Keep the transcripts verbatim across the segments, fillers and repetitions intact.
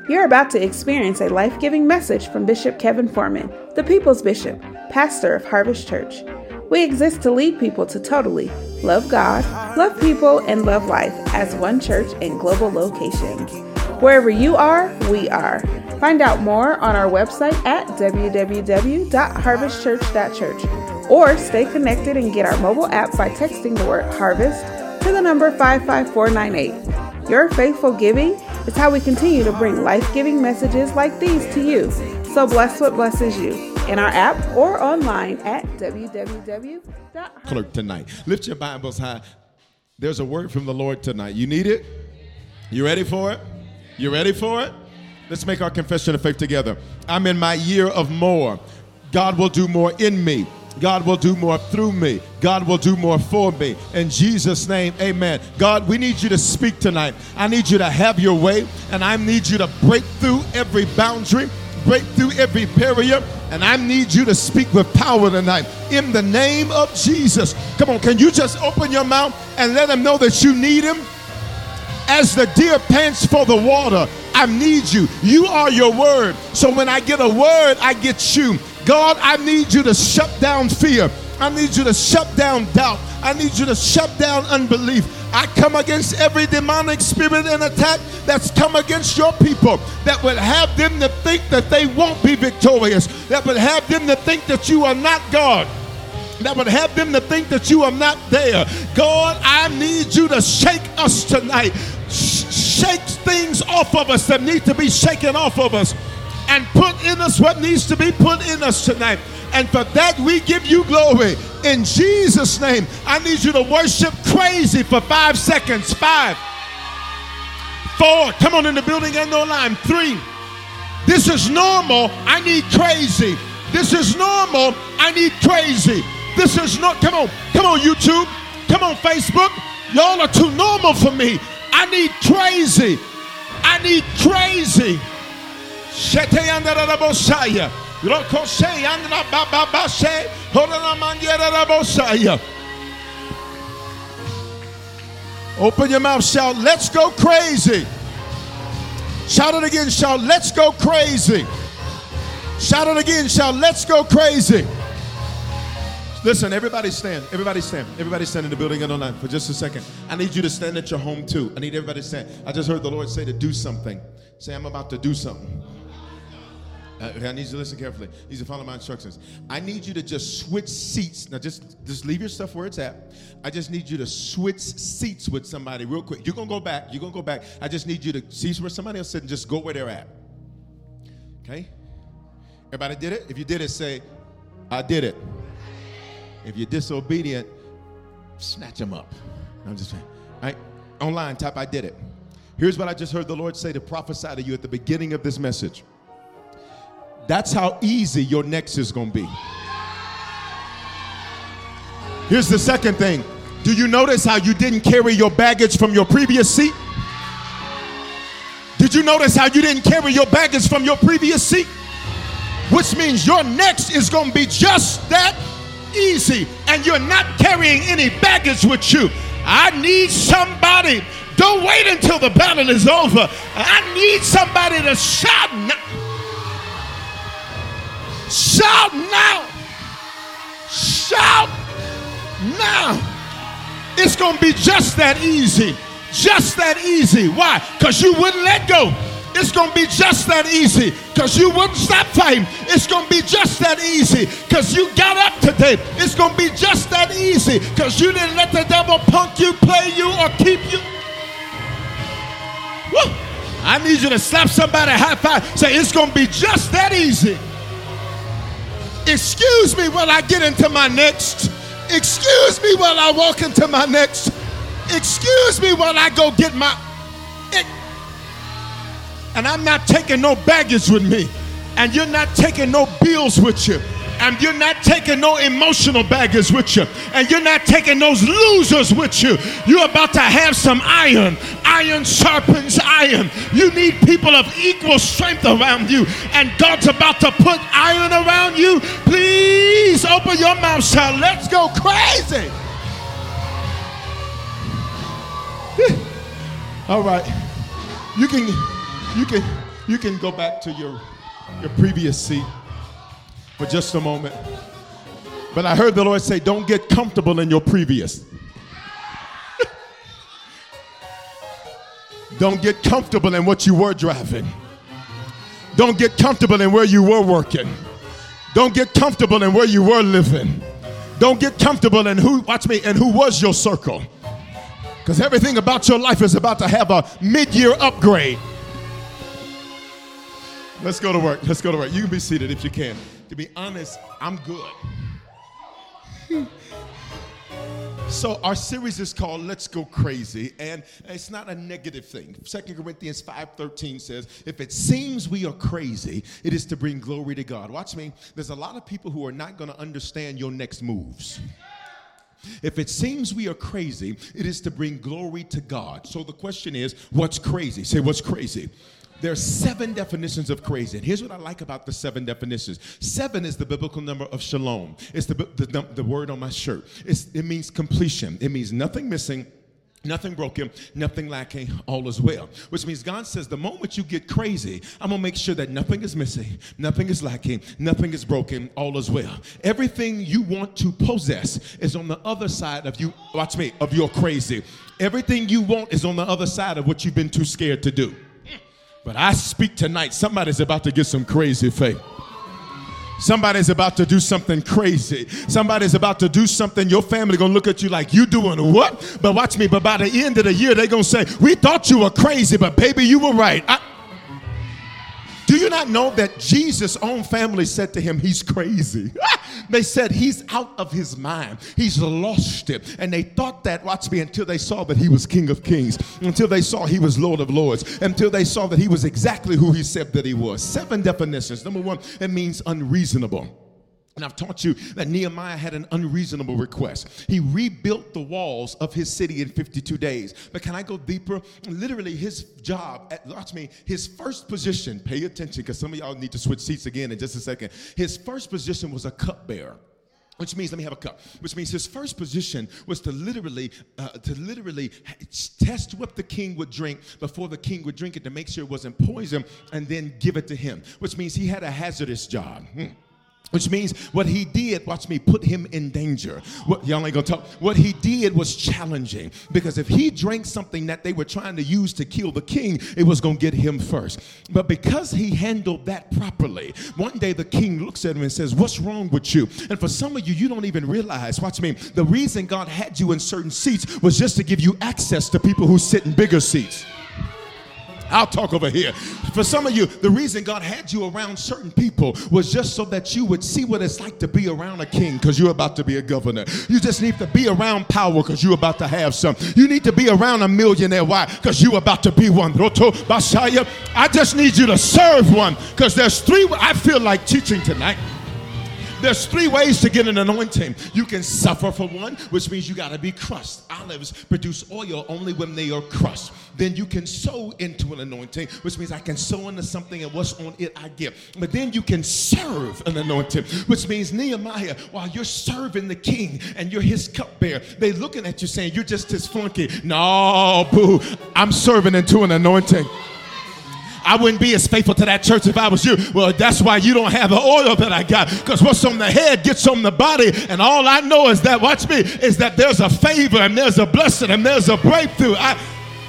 You're about to experience a life-giving message from Bishop Kevin Foreman, the People's Bishop, pastor of Harvest Church. We exist to lead people to totally love God, love people, and love life as one church in global locations. Wherever you are, we are. Find out more on our website at w w w dot harvest church dot church or stay connected and get our mobile app by texting the word HARVEST to the number five five four nine eight. Your faithful giving is how we continue to bring life-giving messages like these to you. So bless what blesses you in our app or online at w w w dot harvest Clerk tonight. Lift your Bibles high. There's a word from the Lord tonight. You need it? You ready for it? You ready for it? Let's make our confession of faith together. I'm in my year of more. God will do more in me. God will do more through me. God will do more for me. In Jesus' name, amen. God, we need you to speak tonight. I need you to have your way, and I need you to break through every boundary, break through every barrier, and I need you to speak with power tonight. In the name of Jesus. Come on, can you just open your mouth and let him know that you need him? As the deer pants for the water, I need you. You are your word. So when I get a word, I get you. God, I need you to shut down fear. I need you to shut down doubt. I need you to shut down unbelief. I come against every demonic spirit and attack that's come against your people that would have them to think that they won't be victorious, that would have them to think that you are not God, that would have them to think that you are not there. God, I need you to shake us tonight. Shake things off of us that need to be shaken off of us and put in us what needs to be put in us tonight. And for that, we give you glory. In Jesus' name, I need you to worship crazy for five seconds. Five, four, come on in the building and online. Three, this is normal. I need crazy. This is normal. I need crazy. This is not, come on, come on YouTube, come on Facebook. Y'all are too normal for me. I need crazy. I need crazy. Open your mouth, shout, let's go crazy. Shout it again, shout, let's go crazy. Shout it again, shout, let's go crazy. Listen, everybody stand. Everybody stand. Everybody stand in the building and online for just a second. I need you to stand at your home too. I need everybody to stand. I just heard the Lord say to do something. Say, I'm about to do something. Uh, I need you to listen carefully. You need to follow my instructions. I need you to just switch seats. Now just, just leave your stuff where it's at. I just need you to switch seats with somebody real quick. You're going to go back. You're going to go back. I just need you to see where somebody else sits and just go where they're at. Okay? Everybody did it? If you did it, say, I did it. If you're disobedient, snatch them up. I'm just saying. All right? Online, type I did it. Here's what I just heard the Lord say to prophesy to you at the beginning of this message. That's how easy your next is going to be. Here's the second thing. Do you notice how you didn't carry your baggage from your previous seat? Did you notice how you didn't carry your baggage from your previous seat? Which means your next is going to be just that easy, and you're not carrying any baggage with you. I need somebody. Don't wait until the battle is over. I need somebody to shout now. Shout now. Shout now. It's going to be just that easy. Just that easy. Why? Because you wouldn't let go. It's going to be just that easy because you wouldn't stop fighting. It's going to be just that easy because you got up today. It's going to be just that easy because you didn't let the devil punk you, play you, or keep you. Woo. I need you to slap somebody, high five, say it's going to be just that easy. Excuse me while I get into my next. Excuse me while I walk into my next. Excuse me while I go get my... It, And I'm not taking no baggage with me. And you're not taking no bills with you. And you're not taking no emotional baggage with you. And you're not taking those losers with you. You're about to have some iron. Iron sharpens iron. You need people of equal strength around you. And God's about to put iron around you. Please open your mouth, shout, let's go crazy. All right. You can... You can You can go back to your, your previous seat for just a moment. But I heard the Lord say, don't get comfortable in your previous. Don't get comfortable in what you were driving. Don't get comfortable in where you were working. Don't get comfortable in where you were living. Don't get comfortable in who, watch me, and who was your circle. Because everything about your life is about to have a mid-year upgrade. Let's go to work. Let's go to work. You can be seated if you can. To be honest, I'm good. So our series is called Let's Go Crazy, and it's not a negative thing. Second Corinthians five thirteen says, if it seems we are crazy, it is to bring glory to God. Watch me. There's a lot of people who are not going to understand your next moves. If it seems we are crazy, it is to bring glory to God. So the question is, what's crazy? Say, what's crazy? There are seven definitions of crazy. And here's what I like about the seven definitions. Seven is the biblical number of shalom. It's the, the, the word on my shirt. It's, it means completion. It means nothing missing, nothing broken, nothing lacking, all is well. Which means God says the moment you get crazy, I'm going to make sure that nothing is missing, nothing is lacking, nothing is broken, all is well. Everything you want to possess is on the other side of you, watch me, of your crazy. Everything you want is on the other side of what you've been too scared to do. But I speak tonight, somebody's about to get some crazy faith. Somebody's about to do something crazy. Somebody's about to do something. Your family going to look at you like, you doing what? But watch me, but by the end of the year, they're going to say, we thought you were crazy, but baby, you were right. I- Do you not know that Jesus' own family said to him, he's crazy? They said he's out of his mind. He's lost it. And they thought that, watch me, until they saw that he was King of Kings, until they saw he was Lord of Lords, until they saw that he was exactly who he said that he was. Seven definitions. Number one, it means unreasonable. And I've taught you that Nehemiah had an unreasonable request. He rebuilt the walls of his city in fifty-two days. But can I go deeper? Literally, his job, at, watch me, his first position, pay attention because some of y'all need to switch seats again in just a second. His first position was a cupbearer. Which means, let me have a cup. Which means his first position was to literally, uh, to literally test what the king would drink before the king would drink it to make sure it wasn't poison, and then give it to him. Which means he had a hazardous job. Hmm. Which means what he did, watch me, put him in danger. What, y'all ain't gonna talk. What he did was challenging, because if he drank something that they were trying to use to kill the king, it was gonna get him first. But because he handled that properly, one day the king looks at him and says, what's wrong with you? And for some of you, you don't even realize, watch me, the reason God had you in certain seats was just to give you access to people who sit in bigger seats. I'll talk over here. For some of you, the reason God had you around certain people was just so that you would see what it's like to be around a king, because you're about to be a governor. You just need to be around power because you're about to have some. You need to be around a millionaire. Why? Because you're about to be one. I just need you to serve one, because there's three. I feel like teaching tonight. There's three ways to get an anointing. You can suffer for one, which means you got to be crushed. Olives produce oil only when they are crushed. Then you can sow into an anointing, which means I can sow into something and what's on it I give. But then you can serve an anointing, which means Nehemiah, while you're serving the king and you're his cupbearer, they're looking at you saying, you're just his flunky. No, boo, I'm serving into an anointing. I wouldn't be as faithful to that church if I was you. Well, that's why you don't have the oil that I got, because what's on the head gets on the body. And all I know is that, watch me, is that there's a favor and there's a blessing and there's a breakthrough. I,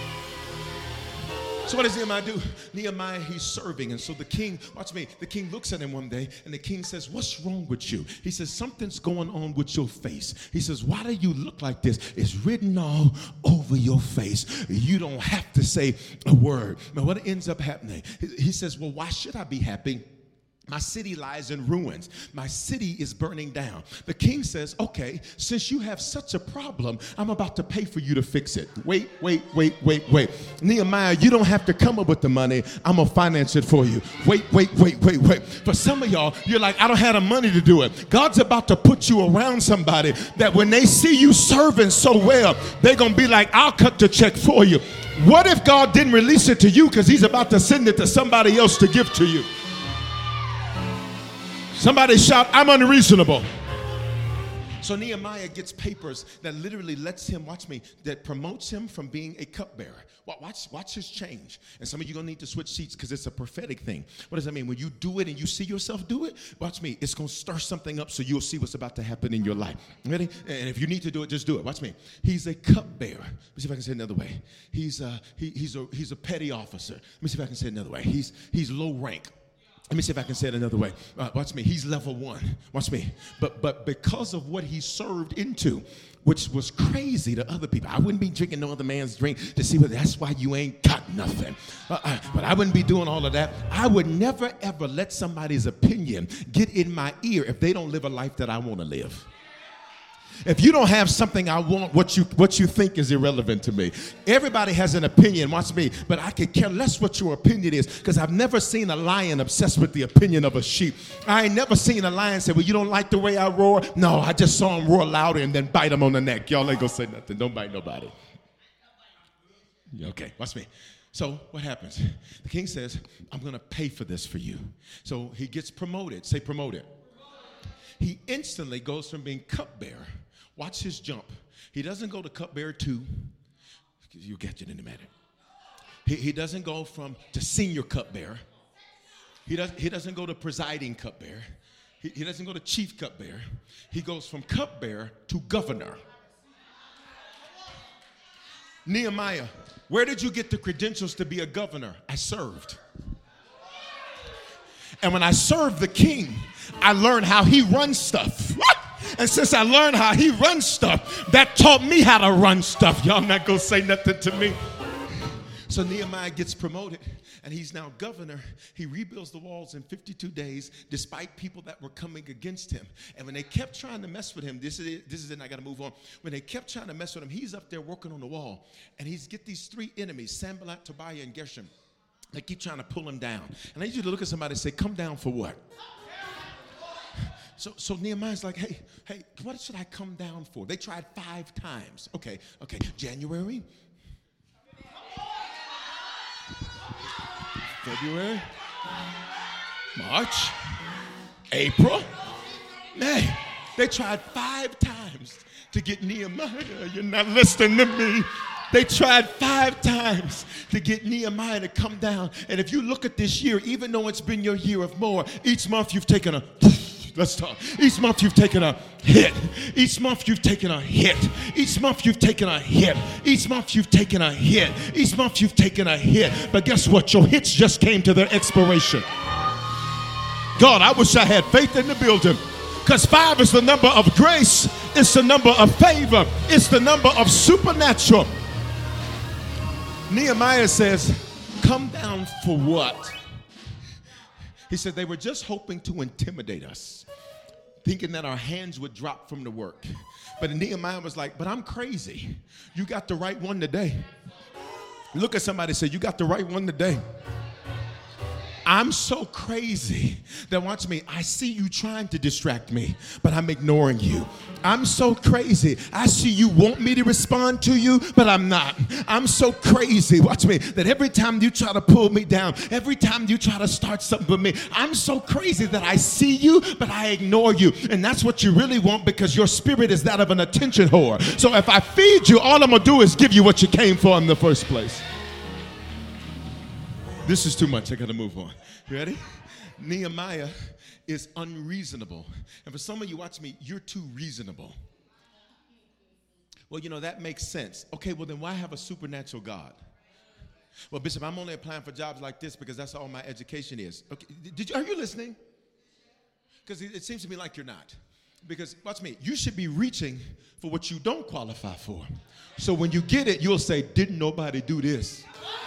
So what does Nehemiah do? Nehemiah, he's serving. And so the king, watch me, the king looks at him one day and the king says, what's wrong with you? He says, something's going on with your face. He says, why do you look like this? It's written all over your face. You don't have to say a word. Now what ends up happening? He says, well, why should I be happy? My city lies in ruins. My city is burning down. The king says, okay, since you have such a problem, I'm about to pay for you to fix it. Wait, wait, wait, wait, wait. Nehemiah, you don't have to come up with the money. I'm going to finance it for you. Wait, wait, wait, wait, wait. For some of y'all, you're like, I don't have the money to do it. God's about to put you around somebody that when they see you serving so well, they're going to be like, I'll cut the check for you. What if God didn't release it to you because he's about to send it to somebody else to give to you? Somebody shout, I'm unreasonable. So Nehemiah gets papers that literally lets him, watch me, that promotes him from being a cupbearer, Watch, watch his change. And some of you are going to need to switch seats because it's a prophetic thing. What does that mean? When you do it and you see yourself do it, watch me. It's going to stir something up so you'll see what's about to happen in your life. Ready? And if you need to do it, just do it. Watch me. He's a cupbearer. Let me see if I can say it another way. He's a, he, he's a, he's a petty officer. Let me see if I can say it another way. He's, he's low rank. Let me see if I can say it another way. Uh, watch me. He's level one. Watch me. But but because of what he served into, which was crazy to other people. I wouldn't be drinking no other man's drink to see what, that's why you ain't got nothing. Uh, uh, but I wouldn't be doing all of that. I would never, ever let somebody's opinion get in my ear if they don't live a life that I want to live. If you don't have something I want, what you what you think is irrelevant to me. Everybody has an opinion, watch me, but I could care less what your opinion is because I've never seen a lion obsessed with the opinion of a sheep. I ain't never seen a lion say, well, you don't like the way I roar? No, I just saw him roar louder and then bite him on the neck. Y'all ain't gonna say nothing. Don't bite nobody. Okay, watch me. So what happens? The king says, I'm gonna pay for this for you. So he gets promoted. Say promoted. He instantly goes from being cupbearer. Watch his jump. He doesn't go to cupbearer two. You'll get it in a minute. He, he doesn't go from to senior cupbearer. He, does, he doesn't go to presiding cupbearer. He, he doesn't go to chief cupbearer. He goes from cupbearer to governor. Nehemiah, where did you get the credentials to be a governor? I served. And when I served the king, I learned how he runs stuff. What? And since I learned how he runs stuff, that taught me how to run stuff. Y'all not going to say nothing to me. So Nehemiah gets promoted, and he's now governor. He rebuilds the walls in fifty-two days, despite people that were coming against him. And when they kept trying to mess with him, this is it, this is it, and I got to move on. When they kept trying to mess with him, he's up there working on the wall, and he's get these three enemies, Sanballat, Tobiah, and Geshem. They keep trying to pull him down. And I need you to look at somebody and say, come down for what? So, so Nehemiah's like, hey, hey, what should I come down for? They tried five times. Okay, okay, January, February, March, April, May. They tried five times to get Nehemiah. You're not listening to me. They tried five times to get Nehemiah to come down. And if you look at this year, even though it's been your year of more, each month you've taken a, let's talk. Each month you've taken a hit. Each month you've taken a hit. Each month you've taken a hit. Each month you've taken a hit. Each month you've taken a hit. But guess what? Your hits just came to their expiration. God, I wish I had faith in the building. Because five is the number of grace. It's the number of favor. It's the number of supernatural. Nehemiah says, come down for what? He said they were just hoping to intimidate us, thinking that our hands would drop from the work. But Nehemiah was like, but I'm crazy. You got the right one today. Look at somebody and say, you got the right one today. I'm so crazy that, watch me, I see you trying to distract me, but I'm ignoring you. I'm so crazy. I see you want me to respond to you, but I'm not. I'm so crazy, watch me, that every time you try to pull me down, every time you try to start something with me, I'm so crazy that I see you, but I ignore you. And that's what you really want because your spirit is that of an attention whore. So if I feed you, all I'm going to do is give you what you came for in the first place. This is too much. I got to move on. You ready? Nehemiah is unreasonable. And for some of you, watch me, you're too reasonable. Well, you know, that makes sense. Okay, well, then why have a supernatural God? Well, Bishop, I'm only applying for jobs like this because that's all my education is. Okay, did you, are you listening? Because it, it seems to me like you're not. Because, watch me, you should be reaching for what you don't qualify for. So when you get it, you'll say, didn't nobody do this?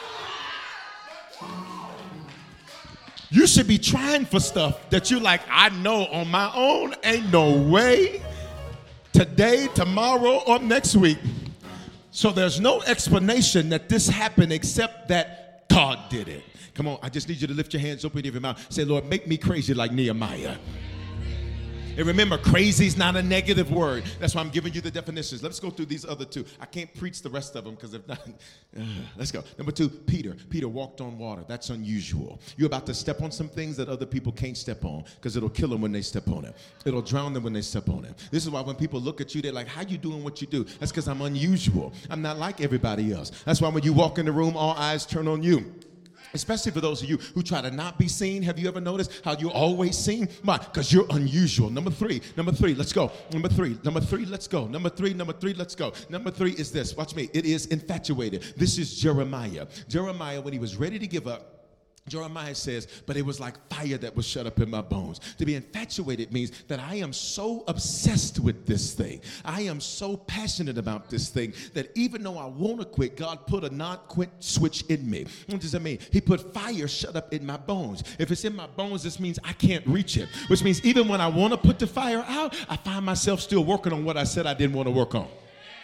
You should be trying for stuff that you're like, I know on my own, ain't no way. Today, tomorrow, or next week. So there's no explanation that this happened except that God did it. Come on, I just need you to lift your hands, open your mouth. Say, Lord, make me crazy like Nehemiah. And remember, crazy is not a negative word. That's why I'm giving you the definitions. Let's go through these other two. I can't preach the rest of them because if not, uh, let's go. Number two, Peter. Peter walked on water. That's unusual. You're about to step on some things that other people can't step on because it'll kill them when they step on it. It'll drown them when they step on it. This is why when people look at you, they're like, how you doing what you do? That's because I'm unusual. I'm not like everybody else. That's why when you walk in the room, all eyes turn on you. Especially for those of you who try to not be seen. Have you ever noticed how you're always seen? Why? Because you're unusual. Number three, number three, let's go. Number three, number three, let's go. Number three, number three, let's go. Number three is this. Watch me. It is infatuated. This is Jeremiah. Jeremiah, when he was ready to give up, Jeremiah says, but it was like fire that was shut up in my bones. To be infatuated means that I am so obsessed with this thing. I am so passionate about this thing that even though I want to quit, God put a not quit switch in me. What does that mean? He put fire shut up in my bones. If it's in my bones, this means I can't reach it, which means even when I want to put the fire out, I find myself still working on what I said I didn't want to work on.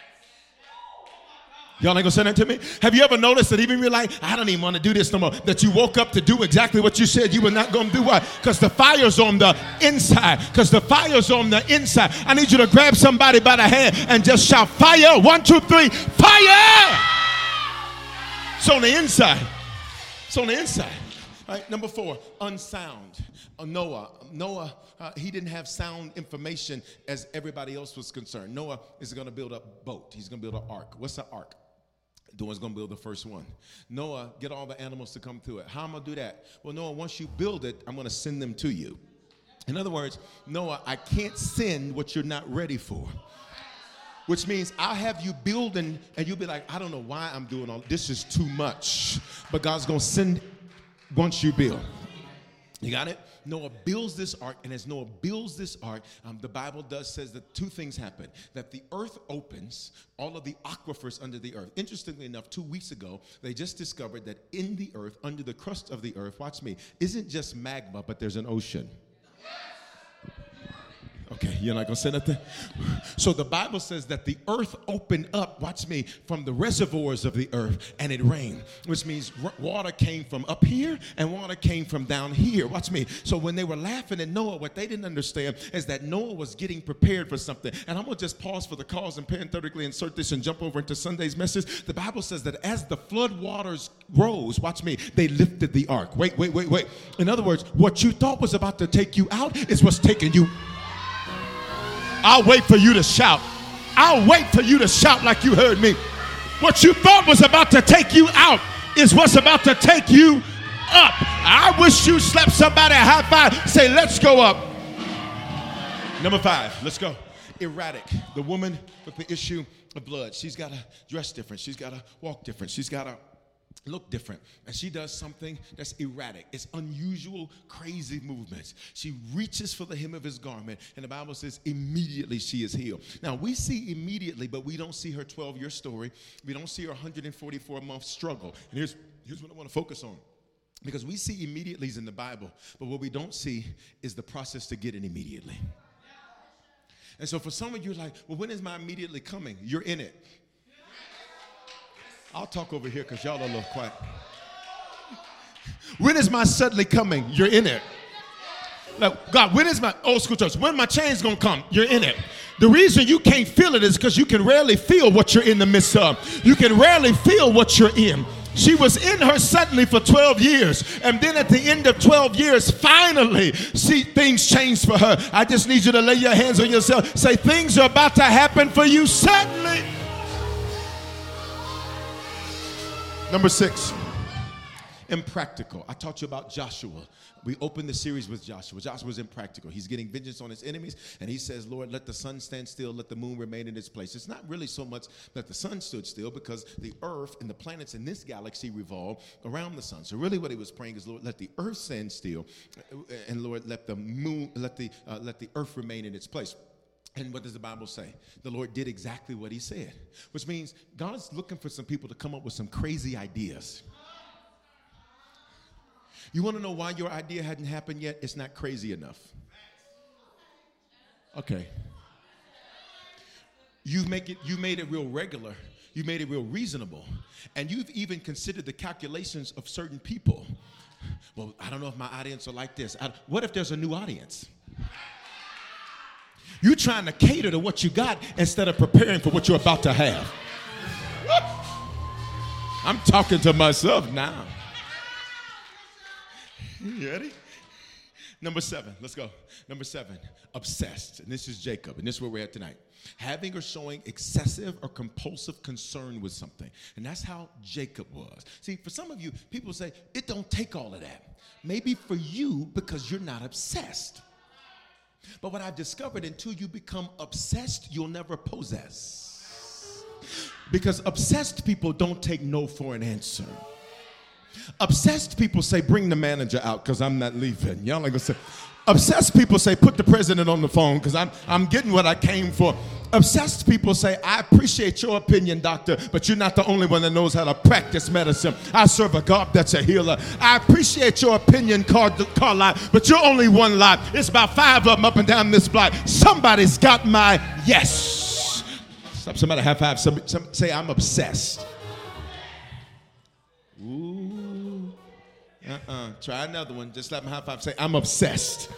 Y'all ain't gonna say that to me? Have you ever noticed that even you're like, I don't even want to do this no more, that you woke up to do exactly what you said you were not gonna do? Why? Because the fire's on the inside. Because the fire's on the inside. I need you to grab somebody by the hand and just shout, fire! One, two, three, fire! It's on the inside. It's on the inside. All right, number four, unsound. Uh, Noah. Noah, uh, he didn't have sound information as everybody else was concerned. Noah is going to build a boat. He's going to build an ark. What's an ark? Noah's going to build the first one. Noah, get all the animals to come through it. How am I going to do that? Well, Noah, once you build it, I'm going to send them to you. In other words, Noah, I can't send what you're not ready for. Which means I'll have you building, and you'll be like, I don't know why I'm doing all this. Is too much. But God's going to send once you build. You got it? Noah builds this ark, and as Noah builds this ark, um, the Bible does says that two things happen. That the earth opens, all of the aquifers under the earth. Interestingly enough, two weeks ago, they just discovered that in the earth, under the crust of the earth, watch me, isn't just magma, but there's an ocean. Okay, you're not going to say nothing? So the Bible says that the earth opened up, watch me, from the reservoirs of the earth, and it rained, which means r- water came from up here and water came from down here. Watch me. So when they were laughing at Noah, what they didn't understand is that Noah was getting prepared for something. And I'm going to just pause for the cause and parenthetically insert this and jump over into Sunday's message. The Bible says that as the flood waters rose, watch me, they lifted the ark. Wait, wait, wait, wait. In other words, what you thought was about to take you out is what's taking you. I'll wait for you to shout. I'll wait for you to shout like you heard me. What you thought was about to take you out is what's about to take you up. I wish you slapped somebody a high five. Say, let's go up. Number five, let's go. Erratic. The woman with the issue of blood. She's got to dress different. She's got to walk different. She's got to look different, and she does something that's erratic. It's unusual, crazy movements. She reaches for the hem of his garment, and the Bible says immediately she is healed. Now we see immediately, but we don't see her twelve-year story. We don't see her one hundred forty-four month struggle. And here's here's what I want to focus on, because we see immediately's in the Bible, but what we don't see is the process to get it immediately. And so for some of you, like, well, when is my immediately coming? You're in it. I'll talk over here because y'all are a little quiet. When is my suddenly coming? You're in it. Like, God, when is my old school church? When my change gonna come? You're in it. The reason you can't feel it is because you can rarely feel what you're in the midst of. You can rarely feel what you're in. She was in her suddenly for twelve years. And then at the end of twelve years, finally, see, things changed for her. I just need you to lay your hands on yourself. Say, things are about to happen for you suddenly. Number six, impractical. I taught you about Joshua. We opened the series with Joshua. Joshua's impractical. He's getting vengeance on his enemies, and he says, Lord, let the sun stand still, let the moon remain in its place. It's not really so much that the sun stood still, because the earth and the planets in this galaxy revolve around the sun. So really what he was praying is, Lord, let the earth stand still, and Lord, let the moon, let the, uh, let the earth remain in its place. And what does the Bible say? The Lord did exactly what he said, which means God's looking for some people to come up with some crazy ideas. You want to know why your idea hadn't happened yet? It's not crazy enough. Okay. You make it, you made it real regular. You made it real reasonable. And you've even considered the calculations of certain people. Well, I don't know if my audience are like this. I, what if there's a new audience? You're trying to cater to what you got instead of preparing for what you're about to have. I'm talking to myself now. You ready? Number seven, let's go. Number seven, obsessed. And this is Jacob, and this is where we're at tonight. Having or showing excessive or compulsive concern with something. And that's how Jacob was. See, for some of you, people say, it don't take all of that. Maybe for you, because you're not obsessed. But what I've discovered, until you become obsessed, you'll never possess. Because obsessed people don't take no for an answer. Obsessed people say, bring the manager out because I'm not leaving. Y'all ain't gonna say. Obsessed people say, put the president on the phone because I'm, I'm getting what I came for. Obsessed people say, I appreciate your opinion, doctor, but you're not the only one that knows how to practice medicine. I serve a God that's a healer. I appreciate your opinion, Car- Carlisle, but you're only one lot. It's about five of them up and down this block. Somebody's got my yes. Stop, somebody high five. Some, some, say, I'm obsessed. Ooh. Uh-uh. Try another one. Just let me high five. Say, I'm obsessed.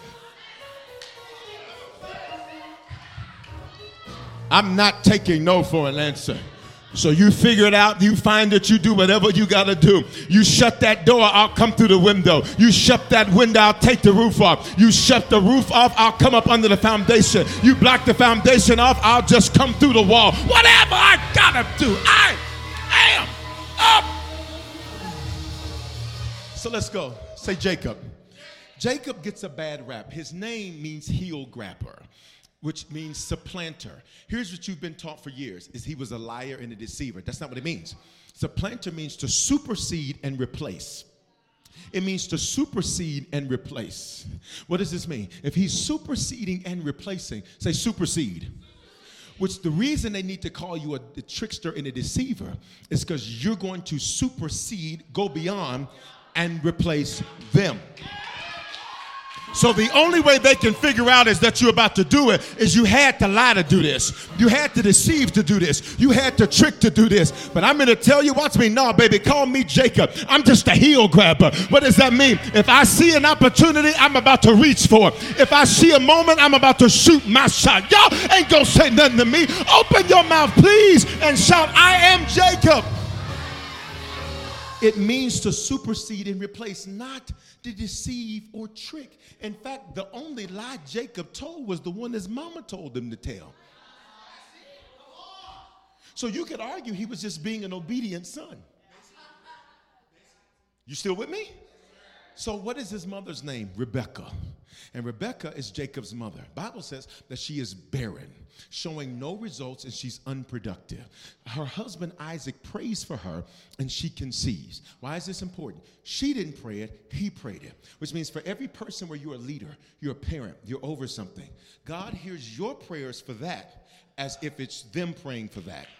I'm not taking no for an answer. So you figure it out. You find it. You do whatever you got to do. You shut that door. I'll come through the window. You shut that window. I'll take the roof off. You shut the roof off. I'll come up under the foundation. You block the foundation off. I'll just come through the wall. Whatever I got to do, I am up. So let's go. Say Jacob. Jacob gets a bad rap. His name means heel grabber, which means supplanter. Here's what you've been taught for years, is he was a liar and a deceiver. That's not what it means. Supplanter means to supersede and replace. It means to supersede and replace. What does this mean? If he's superseding and replacing, say supersede. Which the reason they need to call you a, a trickster and a deceiver is because you're going to supersede, go beyond, and replace them. So the only way they can figure out is that you're about to do it is you had to lie to do this. You had to deceive to do this. You had to trick to do this. But I'm going to tell you, watch me. No, baby, call me Jacob. I'm just a heel grabber. What does that mean? If I see an opportunity, I'm about to reach for it. If I see a moment, I'm about to shoot my shot. Y'all ain't going to say nothing to me. Open your mouth, please, and shout, I am Jacob. It means to supersede and replace, not to deceive or trick. In fact, the only lie Jacob told was the one his mama told him to tell. So you could argue he was just being an obedient son. You still with me? So what is his mother's name? Rebecca. And Rebecca is Jacob's mother. Bible says that she is barren, showing no results, and she's unproductive. Her husband Isaac prays for her, and she conceives. Why is this important? She didn't pray it, he prayed it. Which means for every person where you're a leader, you're a parent, you're over something, God hears your prayers for that as if it's them praying for that.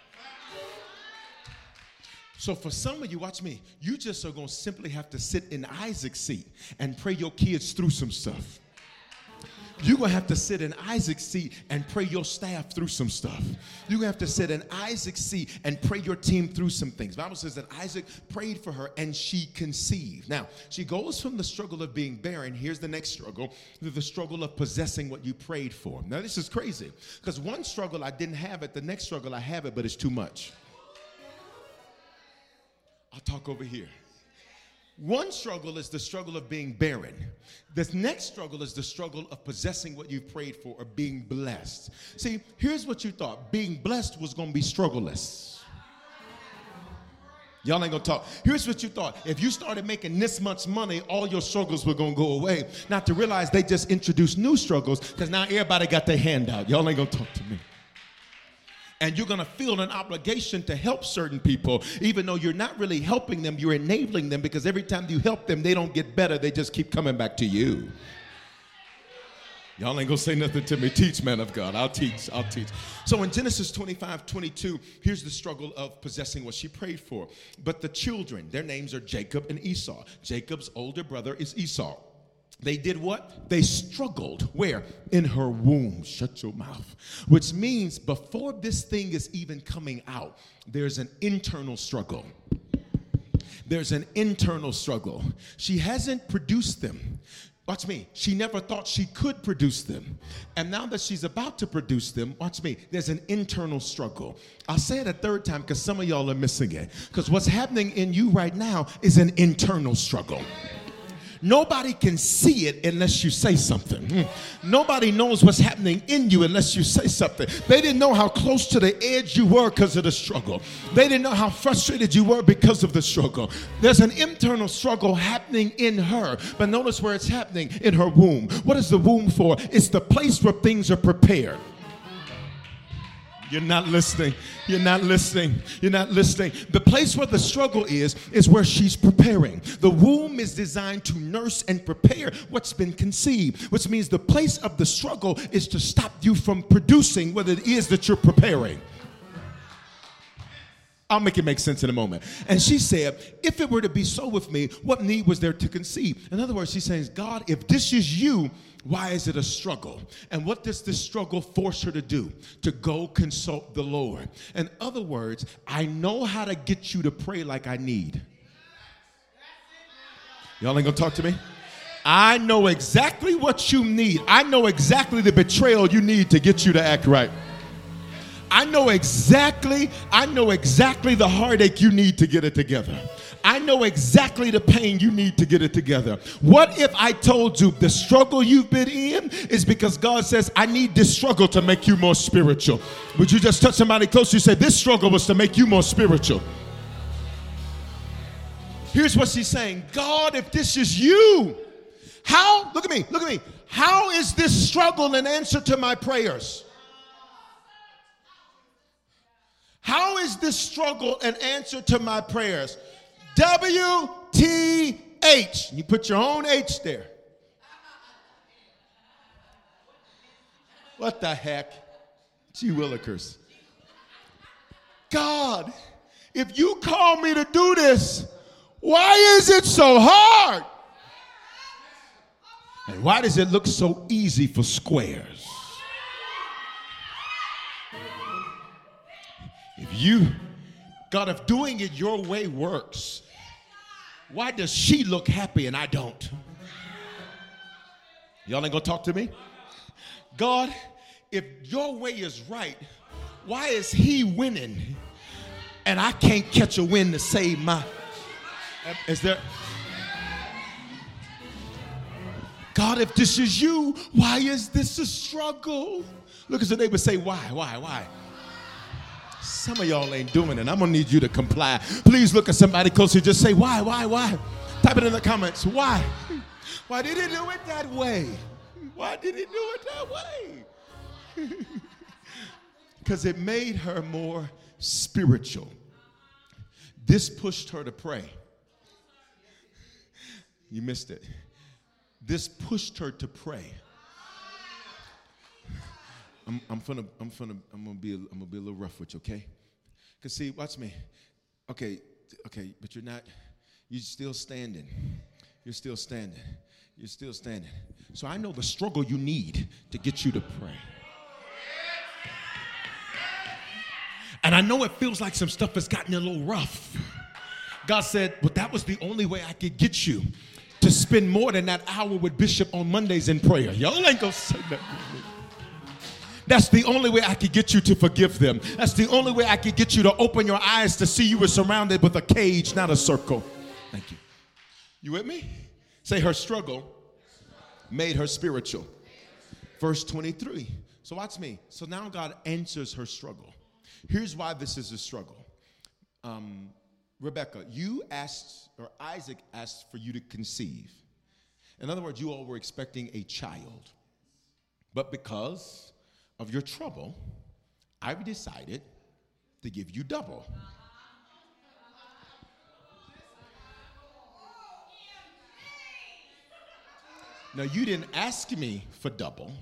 So for some of you, watch me, you just are going to simply have to sit in Isaac's seat and pray your kids through some stuff. You're going to have to sit in Isaac's seat and pray your staff through some stuff. You're going to have to sit in Isaac's seat and pray your team through some things. The Bible says that Isaac prayed for her and she conceived. Now, she goes from the struggle of being barren, here's the next struggle, to the struggle of possessing what you prayed for. Now, this is crazy because one struggle I didn't have it, the next struggle I have it, but it's too much. I'll talk over here. One struggle is the struggle of being barren. This next struggle is the struggle of possessing what you've prayed for or being blessed. See, here's what you thought. Being blessed was going to be struggleless. Y'all ain't going to talk. Here's what you thought. If you started making this much money, all your struggles were going to go away. Not to realize they just introduced new struggles because now everybody got their hand out. Y'all ain't going to talk to me. And you're going to feel an obligation to help certain people, even though you're not really helping them, you're enabling them, because every time you help them, they don't get better. They just keep coming back to you. Y'all ain't going to say nothing to me. Teach, man of God. I'll teach. I'll teach. So in Genesis twenty-five twenty-two, here's the struggle of possessing what she prayed for. But the children, their names are Jacob and Esau. Jacob's older brother is Esau. They did what? They struggled. Where? In her womb. Shut your mouth. Which means before this thing is even coming out, there's an internal struggle. There's an internal struggle. She hasn't produced them. watch me, she never thought she could produce them. And now that she's about to produce them, watch me, there's an internal struggle. I'll say it a third time because some of y'all are missing it. Because what's happening in you right now is an internal struggle. Nobody can see it unless you say something. Mm. Nobody knows what's happening in you unless you say something. They didn't know how close to the edge you were because of the struggle. They didn't know how frustrated you were because of the struggle. There's an internal struggle happening in her. But notice where it's happening, in her womb. What is the womb for? It's the place where things are prepared. You're not listening. You're not listening. You're not listening. The place where the struggle is, is where she's preparing. The womb is designed to nurse and prepare what's been conceived, which means the place of the struggle is to stop you from producing what it is that you're preparing. I'll make it make sense in a moment. And she said, if it were to be so with me, what need was there to conceive? In other words, she's saying, God, if this is you, why is it a struggle? And what does this struggle force her to do? To go consult the Lord. In other words, I know how to get you to pray like I need. Y'all ain't gonna talk to me? I know exactly what you need. I know exactly the betrayal you need to get you to act right. I know exactly, I know exactly the heartache you need to get it together. I know exactly the pain you need to get it together. What if I told you the struggle you've been in is because God says, I need this struggle to make you more spiritual? Would you just touch somebody close? You say, this struggle was to make you more spiritual. Here's what she's saying. God, if this is you, how, look at me, look at me. How is this struggle an answer to my prayers? How is this struggle an answer to my prayers? W T H. You put your own H there. What the heck? Gee willikers. God, if you call me to do this, why is it so hard? And why does it look so easy for squares? If you, God, if doing it your way works, why does she look happy and I don't? Y'all ain't gonna talk to me? God, if your way is right, why is he winning and I can't catch a win to save my, is there? God, if this is you, why is this a struggle? Look at the neighbor, say, why, why, why? Some of y'all ain't doing it. I'm going to need you to comply. Please look at somebody closer. Just say, why, why, why? Type it in the comments. Why? Why did he do it that way? Why did he do it that way? Because it made her more spiritual. This pushed her to pray. You missed it. This pushed her to pray. I'm, I'm gonna, I'm gonna, I'm gonna be, I'm gonna be a little rough with you, okay? Cause see, watch me. Okay, okay, but you're not. You're still standing. You're still standing. You're still standing. So I know the struggle you need to get you to pray. And I know it feels like some stuff has gotten a little rough. God said, but that was the only way I could get you to spend more than that hour with Bishop on Mondays in prayer. Y'all ain't gonna say that. That's the only way I could get you to forgive them. That's the only way I could get you to open your eyes to see you were surrounded with a cage, not a circle. Thank you. You with me? Say her struggle made her spiritual. Verse twenty-three. So watch me. So now God answers her struggle. Here's why this is a struggle. Um, Rebecca, you asked, or Isaac asked for you to conceive. In other words, you all were expecting a child. But because of your trouble, I've decided to give you double. Now, you didn't ask me for double.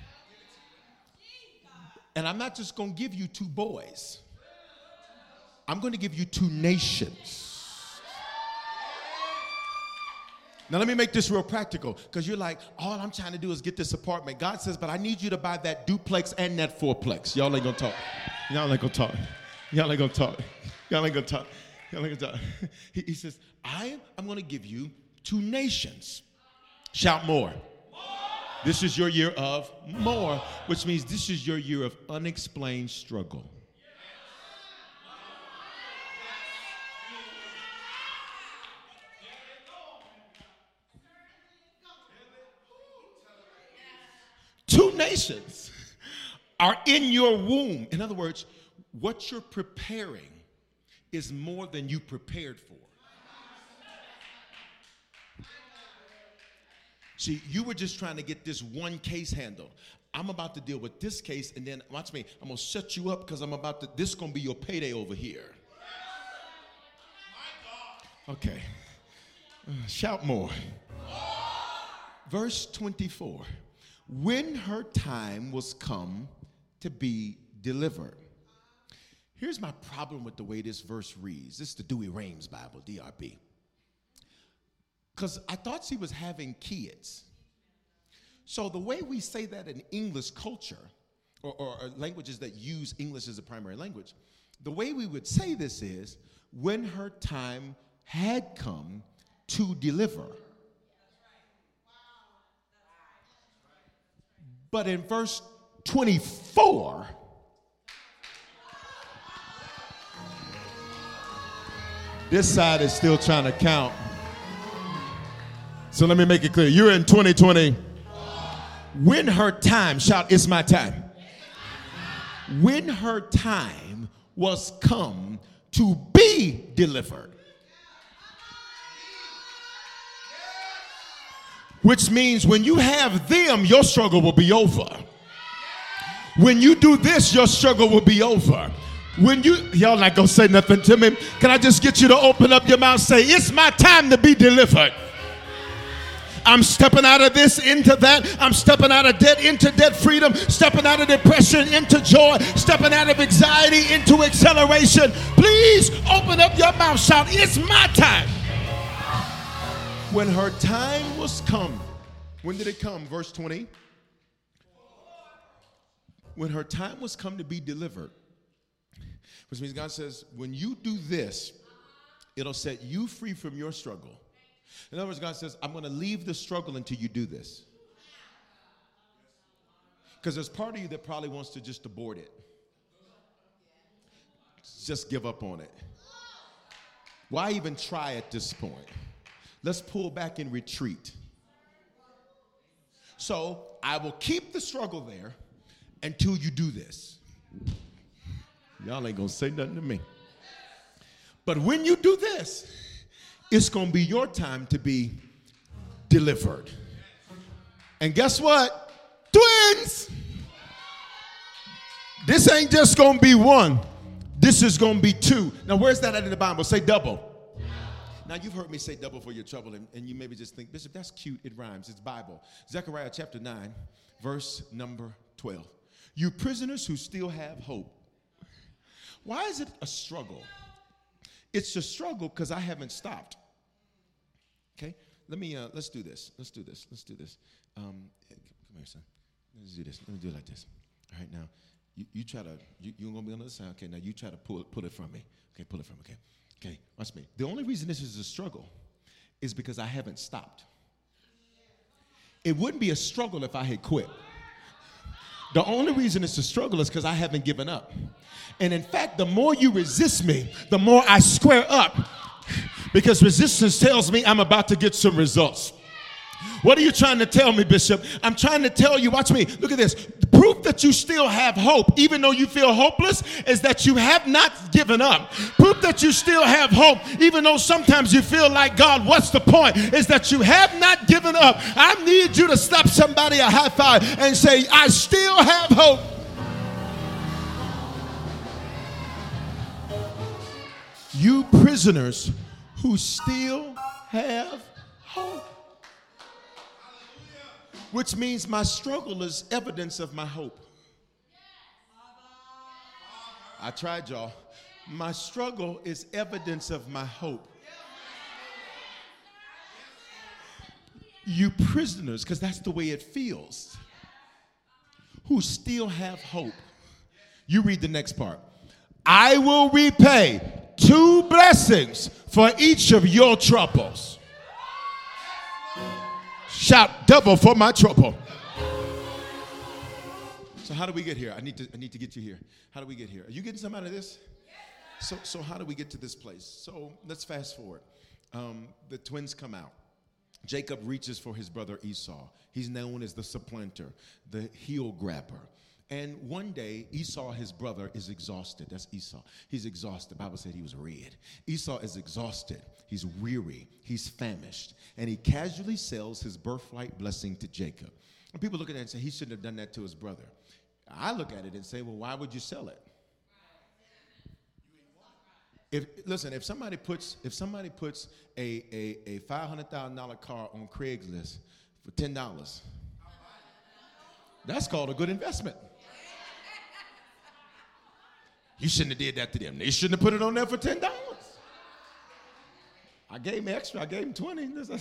And I'm not just going to give you two boys. I'm going to give you two nations. Now, let me make this real practical, because you're like, all I'm trying to do is get this apartment. God says, but I need you to buy that duplex and that fourplex. Y'all ain't going to talk. Y'all ain't going to talk. Y'all ain't going to talk. Y'all ain't going to talk. Y'all ain't going to talk. He, he says, I am going to give you two nations. Shout more. This is your year of more, which means this is your year of unexplained struggle. Two nations are in your womb. In other words, what you're preparing is more than you prepared for. See, you were just trying to get this one case handled. I'm about to deal with this case, and then watch me. I'm going to shut you up because I'm about to, this is going to be your payday over here. Okay. Uh, shout more. Verse twenty-four. When her time was come to be delivered. Here's my problem with the way this verse reads. This is the Dewey Rames Bible, D R B. Because I thought she was having kids. So the way we say that in English culture, or, or, or languages that use English as a primary language, the way we would say this is, when her time had come to deliver. But in verse twenty-four, this side is still trying to count. So let me make it clear. You're in twenty twenty. When her time, shout, it's my time. When her time was come to be delivered. Which means when you have them, your struggle will be over. When you do this, your struggle will be over. When you, y'all not gonna say nothing to me. Can I just get you to open up your mouth and say, it's my time to be delivered. I'm stepping out of this into that. I'm stepping out of debt into debt freedom. Stepping out of depression into joy. Stepping out of anxiety into acceleration. Please open up your mouth. Shout, it's my time. When her time was come. When did it come? Verse twenty. When her time was come to be delivered. Which means God says, when you do this, it'll set you free from your struggle. In other words, God says, I'm going to leave the struggle until you do this. Because there's part of you that probably wants to just abort it. Just give up on it. Why even try at this point? Let's pull back and retreat. So I will keep the struggle there until you do this. Y'all ain't going to say nothing to me. But when you do this, it's going to be your time to be delivered. And guess what? Twins! This ain't just going to be one. This is going to be two. Now, where's that at in the Bible? Say double. Now, you've heard me say double for your trouble, and, and you maybe just think, Bishop, that's cute. It rhymes. It's Bible. Zechariah chapter nine, verse number twelve. You prisoners who still have hope. Why is it a struggle? It's a struggle because I haven't stopped. Okay? Let me, uh, let's do this. Let's do this. Let's do this. Um, come here, son. Let's do this. Let me do it like this. All right, now, you, you try to, you, you're going to be on the other side. Okay, now you try to pull, pull it from me. Okay, pull it from me. Okay. Okay, watch me. The only reason this is a struggle is because I haven't stopped. It wouldn't be a struggle if I had quit. The only reason it's a struggle is because I haven't given up. And in fact, the more you resist me, the more I square up. Because resistance tells me I'm about to get some results. What are you trying to tell me, Bishop? I'm trying to tell you, watch me, look at this. The proof that you still have hope, even though you feel hopeless, is that you have not given up. Proof that you still have hope, even though sometimes you feel like, God, what's the point? Is that you have not given up. I need you to slap somebody a high five and say, I still have hope. You prisoners who still have hope. Which means my struggle is evidence of my hope. I tried, y'all. My struggle is evidence of my hope. You prisoners, because that's the way it feels, who still have hope. You read the next part. I will repay two blessings for each of your troubles. Shout double for my trouble. So how do we get here? I need to I need to get you here. How do we get here? Are you getting some out of this? So so how do we get to this place? So let's fast forward. Um, the twins come out. Jacob reaches for his brother Esau. He's known as the supplanter, the heel grabber. And one day, Esau, his brother, is exhausted. That's Esau. He's exhausted. The Bible said he was red. Esau is exhausted. He's weary. He's famished. And he casually sells his birthright blessing to Jacob. And people look at that and say, he shouldn't have done that to his brother. I look at it and say, well, why would you sell it? If, listen, if somebody puts if somebody puts a, a, a five hundred thousand dollars car on Craigslist for ten dollars, that's called a good investment. You shouldn't have did that to them. They shouldn't have put it on there for ten dollars. I gave him extra. I gave him twenty. Say,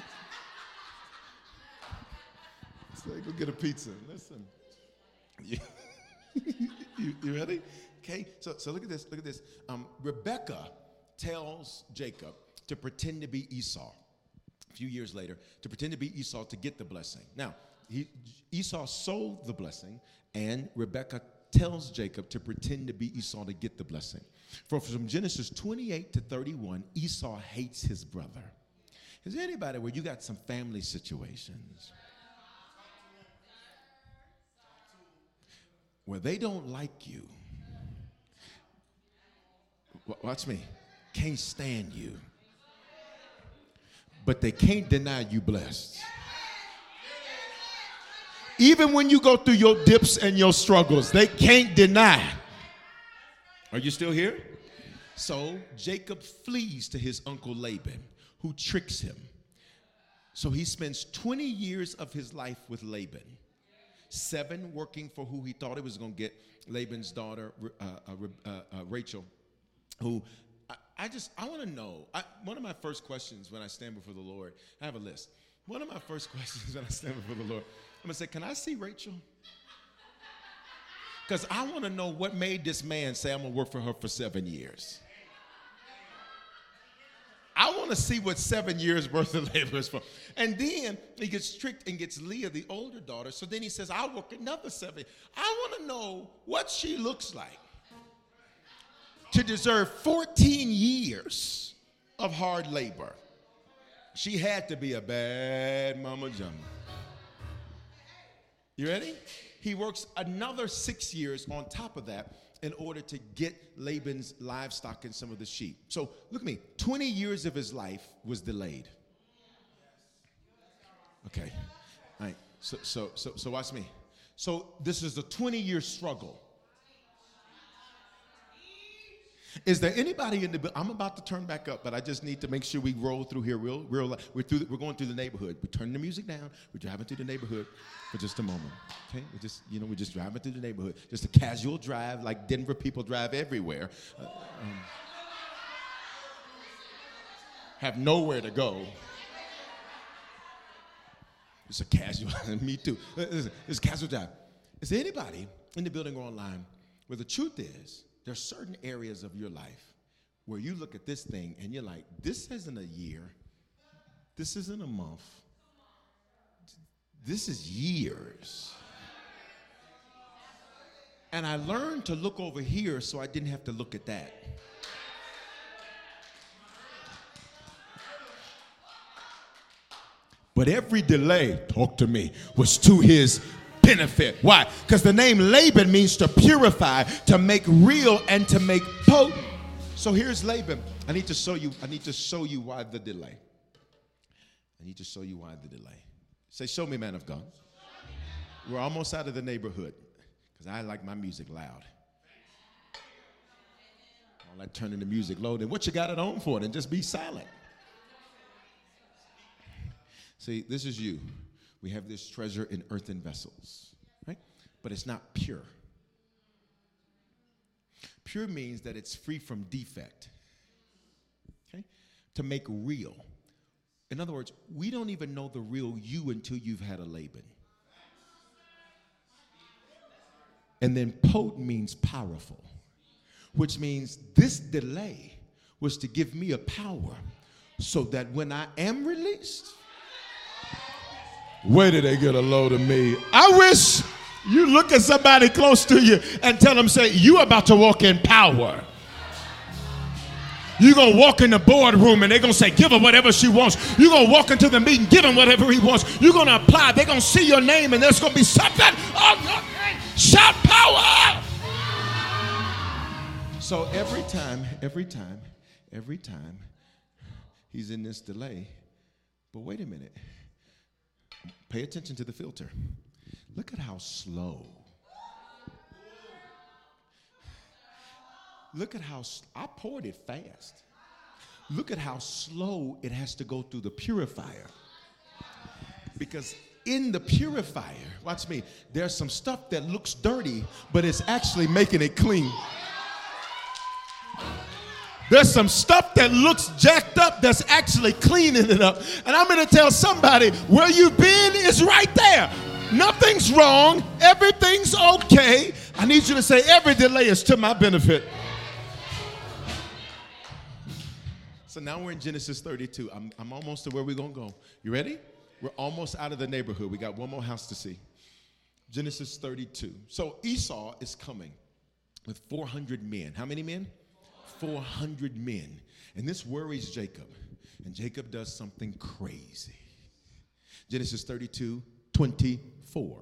go get a pizza. Listen. You, you, you ready? Okay, so so look at this, look at this. Um, Rebecca tells Jacob to pretend to be Esau. A few years later, to pretend to be Esau to get the blessing. Now, he, Esau sold the blessing, and Rebecca tells Jacob to pretend to be Esau to get the blessing. For from Genesis twenty-eight to thirty-one, Esau hates his brother. Is there anybody where you got some family situations where they don't like you? Watch me. Can't stand you. But they can't deny you blessed. Even when you go through your dips and your struggles, they can't deny. Are you still here? So Jacob flees to his uncle Laban, who tricks him. So he spends twenty years of his life with Laban. Seven working for who he thought he was going to get, Laban's daughter, uh, uh, uh, Rachel. Who I, I just, I want to know, I, one of my first questions when I stand before the Lord, I have a list. One of my first questions when I stand before the Lord, I'm going to say, can I see Rachel? Because I want to know what made this man say I'm going to work for her for seven years. I want to see what seven years worth of labor is for. And then he gets tricked and gets Leah, the older daughter. So then he says, I'll work another seven. I want to know what she looks like to deserve fourteen years of hard labor. She had to be a bad mama jama. You ready? He works another six years on top of that in order to get Laban's livestock and some of the sheep. So look at me, twenty years of his life was delayed. Okay, all right, so, so, so, so watch me. So this is a twenty-year struggle. Is there anybody in the, I'm about to turn back up, but I just need to make sure we roll through here real, real, we're, through, we're going through the neighborhood. We're turning the music down. We're driving through the neighborhood for just a moment. Okay, we're just, you know, we're just driving through the neighborhood. Just a casual drive like Denver people drive everywhere. Uh, um, have nowhere to go. It's a casual, me too. It's a casual drive. Is there anybody in the building or online where the truth is, there's certain areas of your life where you look at this thing and you're like, this isn't a year. This isn't a month. This is years. And I learned to look over here so I didn't have to look at that. But every delay, talk to me, was to his benefit. Why? Because the name Laban means to purify, to make real, and to make potent. So here's Laban. I need to show you, I need to show you why the delay. I need to show you why the delay. Say, show me, man of God. We're almost out of the neighborhood because I like my music loud. All that turning the music low, then what you got it on for? Then just be silent. See, this is you. We have this treasure in earthen vessels, right? But it's not pure. Pure means that it's free from defect, okay? To make real. In other words, we don't even know the real you until you've had a Laban. And then potent means powerful, which means this delay was to give me a power so that when I am released, Where did they get a load of me? I wish you look at somebody close to you and tell them, say, you about to walk in power. You're going to walk in the boardroom and they're going to say, give her whatever she wants. You're going to walk into the meeting, give him whatever he wants. You're going to apply. They're going to see your name and there's going to be something. Oh, shout power. So every time, every time, every time he's in this delay. But wait a minute. Pay attention to the filter. Look at how slow. Look at how, I poured it fast. Look at how slow it has to go through the purifier. Because in the purifier, watch me, there's some stuff that looks dirty, but it's actually making it clean. There's some stuff that looks jacked up that's actually cleaning it up. And I'm going to tell somebody, where you've been is right there. Nothing's wrong. Everything's okay. I need you to say, every delay is to my benefit. So now we're in Genesis thirty-two. I'm, I'm almost to where we're going to go. You ready? We're almost out of the neighborhood. We got one more house to see. Genesis thirty-two. So Esau is coming with four hundred men. How many men? four hundred men. And this worries Jacob. And Jacob does something crazy. Genesis thirty-two, twenty-four.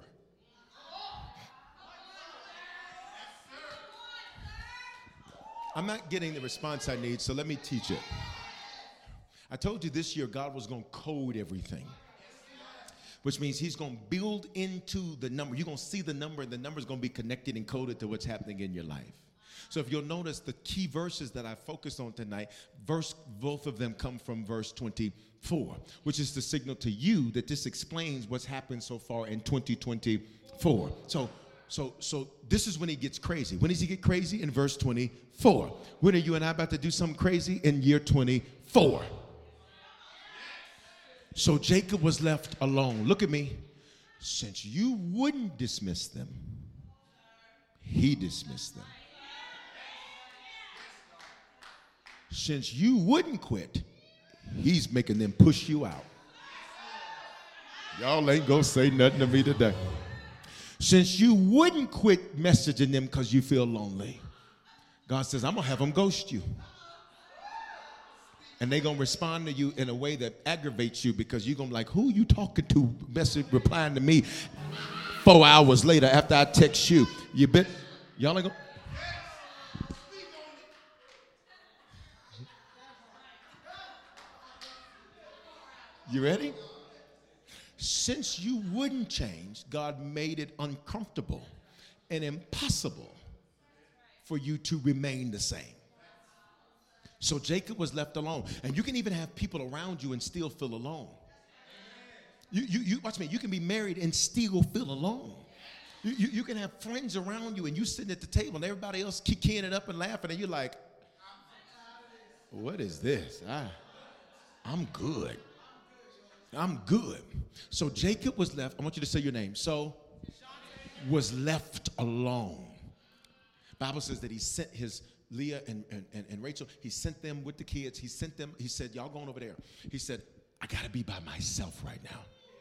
I'm not getting the response I need, so let me teach it. I told you this year God was going to code everything, which means he's going to build into the number. You're going to see the number, and the number is going to be connected and coded to what's happening in your life. So if you'll notice the key verses that I focused on tonight, verse, both of them come from verse twenty-four, which is the signal to you that this explains what's happened so far in twenty twenty-four. So, so, so this is when he gets crazy. When does he get crazy? In verse twenty-four. When are you and I about to do something crazy? In year twenty-four. So Jacob was left alone. Look at me. Since you wouldn't dismiss them, he dismissed them. Since you wouldn't quit, he's making them push you out. Y'all ain't gonna say nothing to me today. Since you wouldn't quit messaging them because you feel lonely, God says, I'm gonna have them ghost you. And they're going to respond to you in a way that aggravates you because you're going to be like, who you talking to, message, replying to me four hours later after I text you. You bet, y'all ain't going to. You ready? Since you wouldn't change, God made it uncomfortable and impossible for you to remain the same. So Jacob was left alone. And you can even have people around you and still feel alone. You, you, you watch me. You can be married and still feel alone. You, you, you can have friends around you and you sitting at the table and everybody else kicking it up and laughing and you're like, what is this? I, I'm good. I'm good. So Jacob was left. I want you to say your name. So was left alone. Bible says that he sent his Leah and, and, and Rachel, he sent them with the kids. He sent them, he said, y'all going over there. He said, I got to be by myself right now.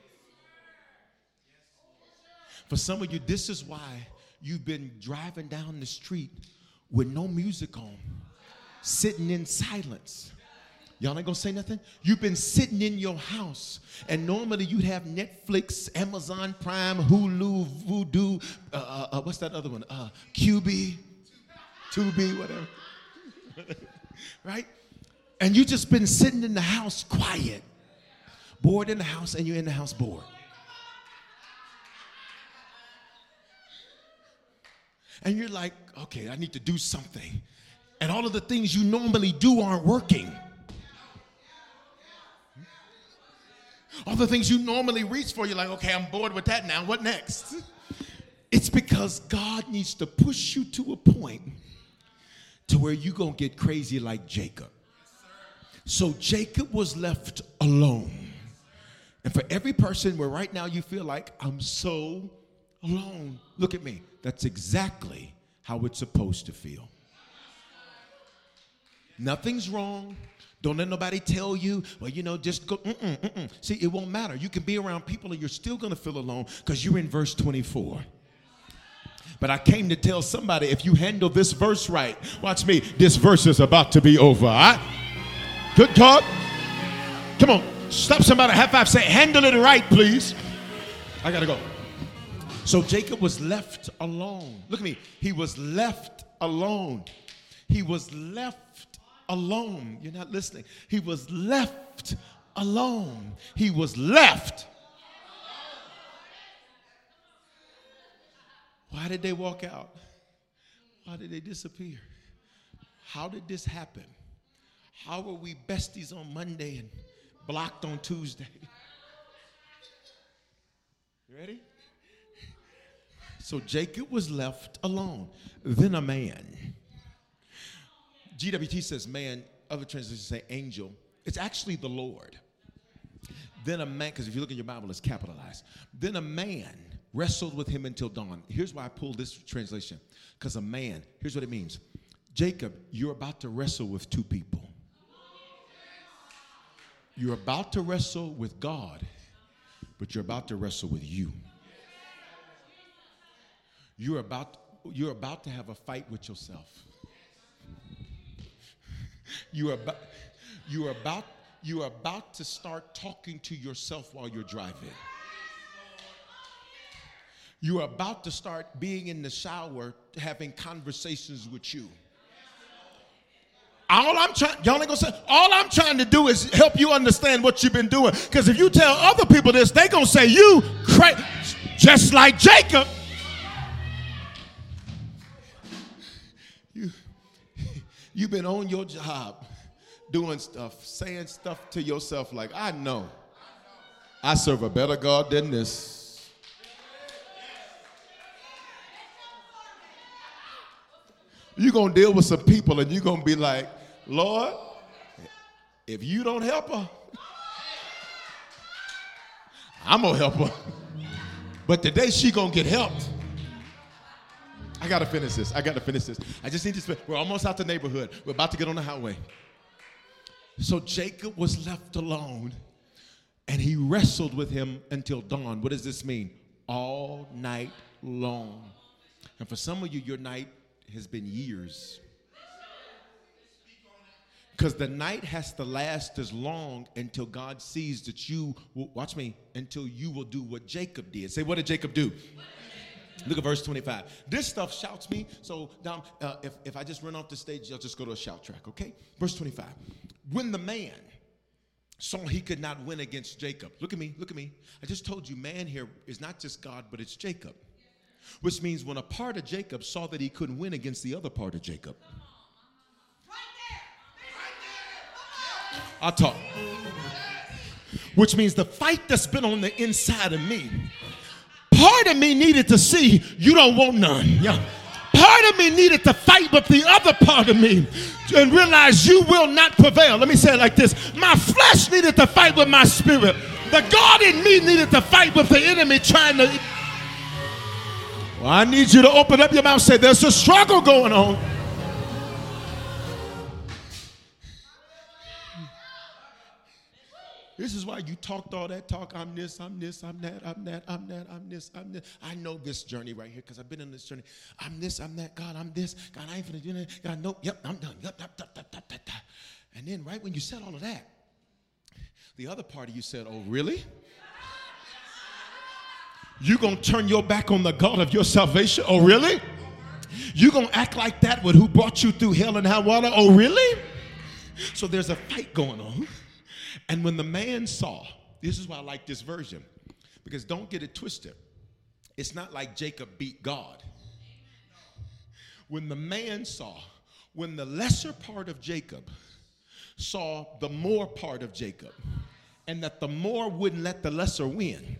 For some of you, this is why you've been driving down the street with no music on, sitting in silence. Y'all ain't going to say nothing? You've been sitting in your house, and normally you'd have Netflix, Amazon Prime, Hulu, Voodoo, uh, uh, what's that other one? Uh, Q B. Tubi, whatever, right? And you just been sitting in the house quiet, bored in the house, and you're in the house bored. And you're like, okay, I need to do something. And all of the things you normally do aren't working. All the things you normally reach for, you're like, okay, I'm bored with that now. What next? It's because God needs to push you to a point to where you're going to get crazy like Jacob. So Jacob was left alone. And for every person where right now you feel like, I'm so alone, look at me. That's exactly how it's supposed to feel. Nothing's wrong. Don't let nobody tell you, well, you know, just go. Mm-mm, mm-mm. See, it won't matter. You can be around people and you're still going to feel alone because you're in verse twenty-four. But I came to tell somebody, if you handle this verse right, watch me, this verse is about to be over. All right? Good God. Come on. Stop somebody. High five. Say, handle it right, please. I got to go. So Jacob was left alone. Look at me. He was left alone. He was left alone. You're not listening. He was left alone. He was left. Why did they walk out? Why did they disappear? How did this happen? How were we besties on Monday and blocked on Tuesday? You ready? So Jacob was left alone. Then a man. G W T says man. Other translations say angel. It's actually the Lord. Then a man, because if you look in your Bible, it's capitalized. Then a man wrestled with him until dawn. Here's why I pulled this translation. Because a man, here's what it means. Jacob, you're about to wrestle with two people. You're about to wrestle with God, but you're about to wrestle with you. You're about, you're about to have a fight with yourself. You're about, you're about, you're about to start talking to yourself while you're driving. You're about to start being in the shower, having conversations with you. All I'm trying, y'all ain't gonna say, all I'm trying to do is help you understand what you've been doing. Because if you tell other people this, they gonna say you crazy, just like Jacob. You, you've been on your job, doing stuff, saying stuff to yourself like, I know, I serve a better God than this. You're going to deal with some people and you're going to be like, Lord, if you don't help her, I'm going to help her. But today she going to get helped. I got to finish this. I got to finish this. I just need to spend, we're almost out the neighborhood. We're about to get on the highway. So Jacob was left alone and he wrestled with him until dawn. What does this mean? All night long. And for some of you, your night has been years. Because the night has to last as long until God sees that you, will, watch me, until you will do what Jacob did. Say, what did Jacob do? Look at verse twenty-five. This stuff shouts me. So down, uh, if, if I just run off the stage, I'll just go to a shout track, okay? Verse twenty-five. When the man saw he could not win against Jacob. Look at me, look at me. I just told you man here is not just God, but it's Jacob. Which means when a part of Jacob saw that he couldn't win against the other part of Jacob. I'll talk. Which means the fight that's been on the inside of me, part of me needed to see you don't want none. Yeah. Part of me needed to fight with the other part of me and realize you will not prevail. Let me say it like this. My flesh needed to fight with my spirit. The God in me needed to fight with the enemy trying to... Well, I need you to open up your mouth and say, there's a struggle going on. This is why you talked all that talk. I'm this, I'm this, I'm that, I'm that, I'm that, I'm this, I'm this. I know this journey right here because I've been on this journey. I'm this, I'm that. God, I'm this. God, I ain't finna do that. God, nope, yep, I'm done. Yep, yep, yep, yep, yep, yep, yep. And then right when you said all of that, the other part of you said, oh, really? You gonna turn your back on the God of your salvation? Oh, really? You gonna act like that with who brought you through hell and high water? Oh, really? So there's a fight going on. And when the man saw, this is why I like this version, because don't get it twisted. It's not like Jacob beat God. When the man saw, when the lesser part of Jacob saw the more part of Jacob, and that the more wouldn't let the lesser win,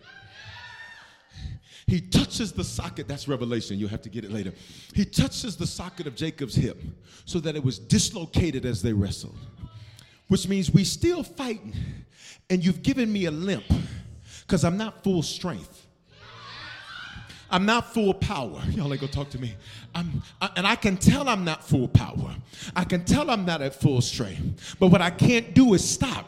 he touches the socket. That's Revelation. You'll have to get it later. He touches the socket of Jacob's hip so that it was dislocated as they wrestled, which means we still fighting, and you've given me a limp because I'm not full strength. I'm not full power. Y'all ain't gonna talk to me. I'm, I, and I can tell I'm not full power. I can tell I'm not at full strength. But what I can't do is stop.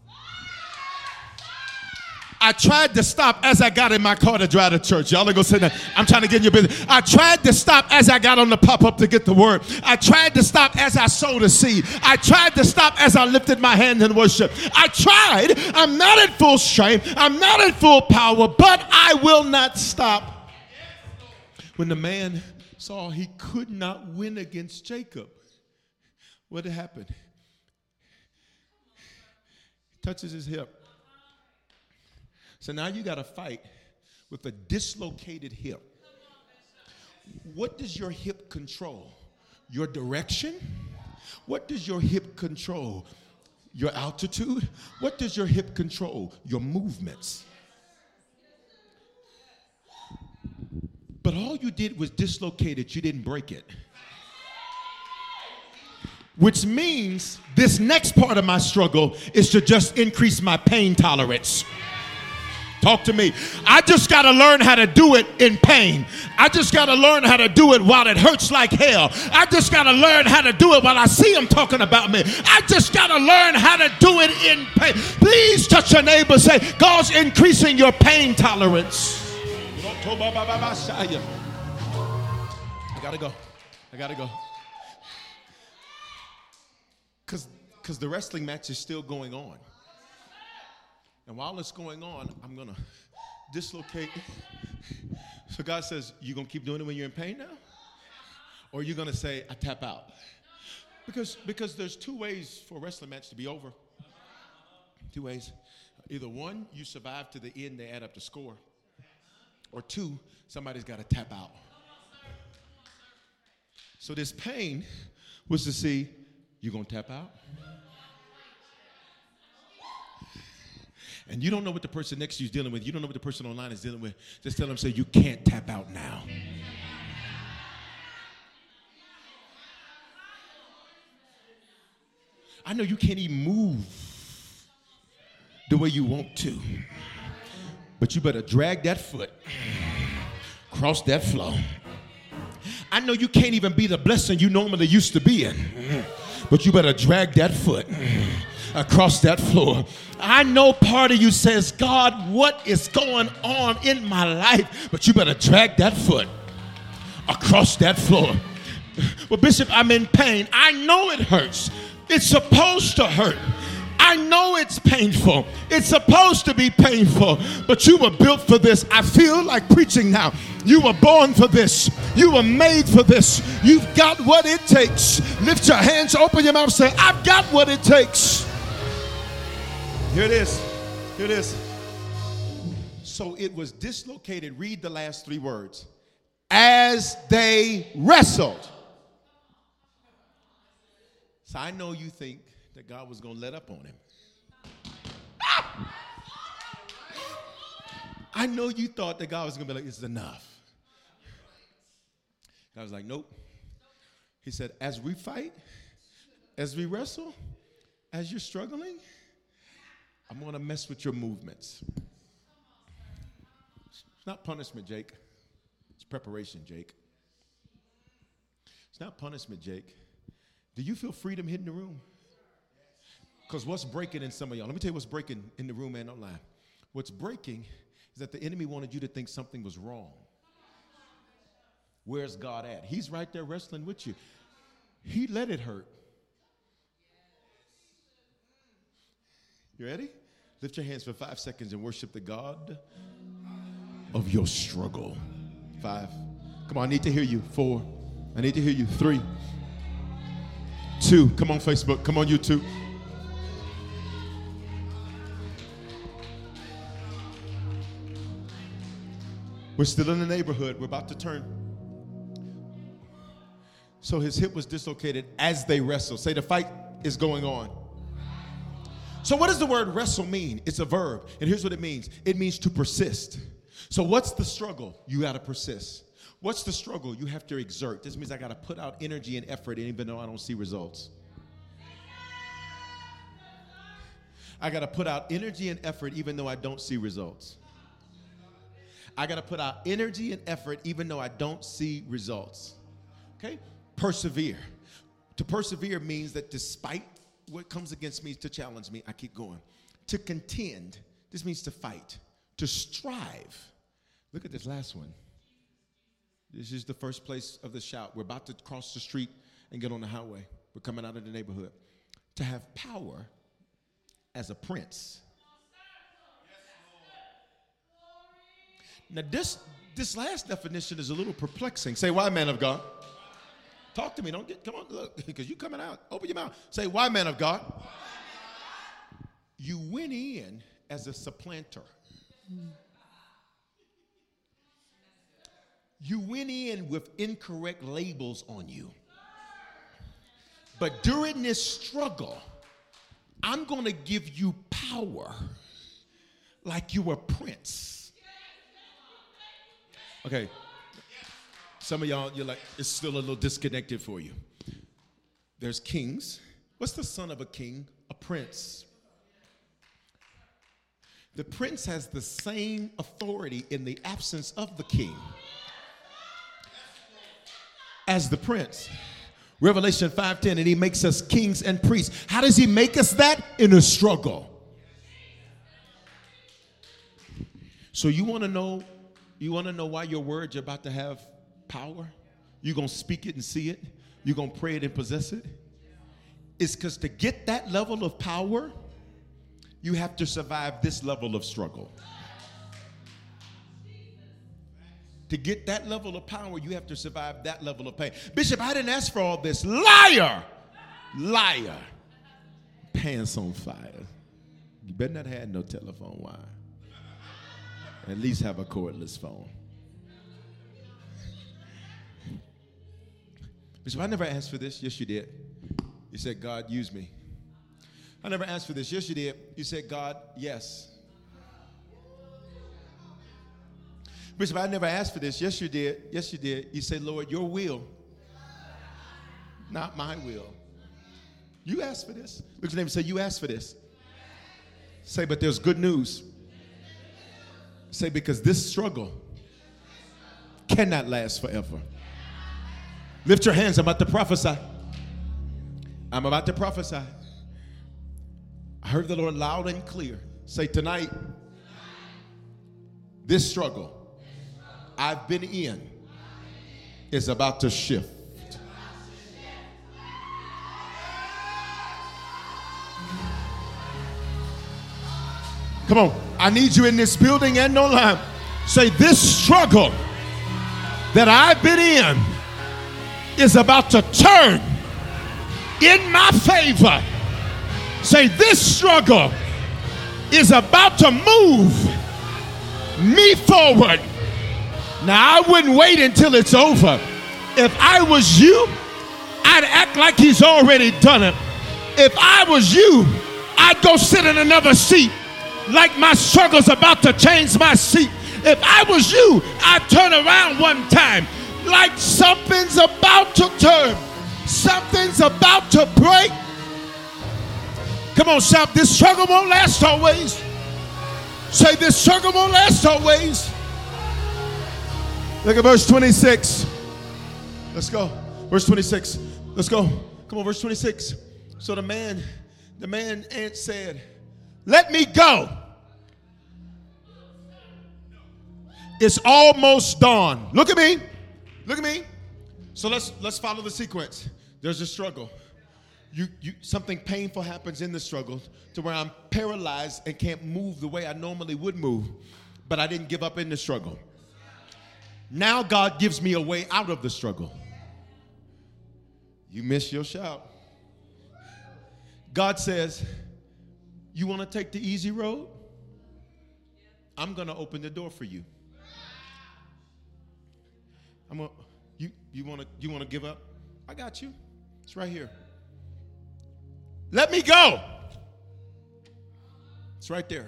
I tried to stop as I got in my car to drive to church. Y'all ain't gonna say that. I'm trying to get in your business. I tried to stop as I got on the pop-up to get the word. I tried to stop as I sowed a seed. I tried to stop as I lifted my hands in worship. I tried. I'm not at full strength. I'm not at full power, but I will not stop. When the man saw he could not win against Jacob, what happened? He touches his hip. So now you got to fight with a dislocated hip. What does your hip control? Your direction? What does your hip control? Your altitude? What does your hip control? Your movements. But all you did was dislocate it. You didn't break it. Which means this next part of my struggle is to just increase my pain tolerance. Talk to me. I just got to learn how to do it in pain. I just got to learn how to do it while it hurts like hell. I just got to learn how to do it while I see them talking about me. I just got to learn how to do it in pain. Please touch your neighbor. Say, God's increasing your pain tolerance. I got to go. I got to go. Because because the wrestling match is still going on. And while it's going on, I'm going to dislocate. So God says, you going to keep doing it when you're in pain now? Or are you going to say, I tap out? Because, because there's two ways for a wrestling match to be over. Two ways. Either one, you survive to the end, they add up the score. Or two, somebody's got to tap out. So this pain was to see, you going to tap out? And you don't know what the person next to you is dealing with. You don't know what the person online is dealing with. Just tell them, say, you can't tap out now. I know you can't even move the way you want to. But you better drag that foot, cross that floor. I know you can't even be the blessing you normally used to be in. But you better drag that foot across that floor. I know part of you says, God, what is going on in my life? But you better drag that foot across that floor. Well, Bishop, I'm in pain. I know it hurts. It's supposed to hurt. I know it's painful. It's supposed to be painful, but you were built for this. I feel like preaching now. You were born for this. You were made for this. You've got what it takes. Lift your hands, open your mouth, say, I've got what it takes. Here it is. Here it is. So it was dislocated. Read the last three words. As they wrestled. So I know you think that God was going to let up on him. Ah! I know you thought that God was going to be like, it's enough. God was like, nope. He said, as we fight, as we wrestle, as you're struggling, I'm going to mess with your movements. It's not punishment, Jake. It's preparation, Jake. It's not punishment, Jake. Do you feel freedom hitting the room? Because what's breaking in some of y'all, let me tell you what's breaking in the room and online. What's breaking is that the enemy wanted you to think something was wrong. Where's God at? He's right there wrestling with you. He let it hurt. You ready? Lift your hands for five seconds and worship the God of your struggle. Five. Come on, I need to hear you. Four. I need to hear you. Three. Two. Come on, Facebook. Come on, YouTube. We're still in the neighborhood. We're about to turn. So his hip was dislocated as they wrestled. Say the fight is going on. So what does the word wrestle mean? It's a verb. And here's what it means. It means to persist. So what's the struggle? You got to persist. What's the struggle? You have to exert. This means I got to put out energy and effort even though I don't see results. I got to put out energy and effort even though I don't see results. I got to put out energy and effort even though I don't see results. Okay? Persevere. To persevere means that despite what comes against me to challenge me, I keep going. To contend, this means to fight. To strive. Look at this last one. This is the first place of the shout. We're about to cross the street and get on the highway. We're coming out of the neighborhood. To have power as a prince. Now this, this last definition is a little perplexing. Say, why, man of God? Talk to me. Don't get, come on, look, because you coming out. Open your mouth. Say, why, man of God? You went in as a supplanter. You went in with incorrect labels on you. But during this struggle, I'm going to give you power like you were prince. Okay. Some of y'all, you're like, it's still a little disconnected for you. There's kings. What's the son of a king? A prince. The prince has the same authority in the absence of the king as the prince. Revelation five ten, and he makes us kings and priests. How does he make us that? In a struggle. So you want to know, you want to know why your words are about to have power? You're going to speak it and see it. You're going to pray it and possess it. It's because to get that level of power, you have to survive this level of struggle. To get that level of power, you have to survive that level of pain. Bishop, I didn't ask for all this. Liar! Liar. Pants on fire. You better not have no telephone wire. At least have a cordless phone. Bishop, I never asked for this. Yes, you did. You said, God, use me. I never asked for this. Yes, you did. You said, God, yes. Bishop, I never asked for this. Yes, you did. Yes, you did. You said, Lord, your will, not my will. You asked for this. Look at your neighbor and say, you asked for this. Say, but there's good news. Say, because this struggle cannot last forever. Lift your hands. I'm about to prophesy. I'm about to prophesy. I heard the Lord loud and clear say, tonight, this struggle I've been in is about to shift. Come on. I need you in this building and online. Say, this struggle that I've been in is about to turn in my favor. Say, this struggle is about to move me forward. Now, I wouldn't wait until it's over. If I was you, I'd act like he's already done it. If I was you, I'd go sit in another seat like my struggle's about to change my seat. If I was you, I'd turn around one time like something's about to turn. Something's about to break. Come on, shout, this struggle won't last always. Say, this struggle won't last always. Look at verse twenty-six. Let's go. Verse twenty-six. Let's go. Come on, verse twenty-six. So the man, the man said, let me go. It's almost dawn. Look at me. Look at me. So let's let's follow the sequence. There's a struggle. You, you, something painful happens in the struggle to where I'm paralyzed and can't move the way I normally would move, but I didn't give up in the struggle. Now God gives me a way out of the struggle. You missed your shout. God says, you want to take the easy road? I'm going to open the door for you. I'm gonna, you you want to you want to give up? I got you. It's right here. Let me go. It's right there.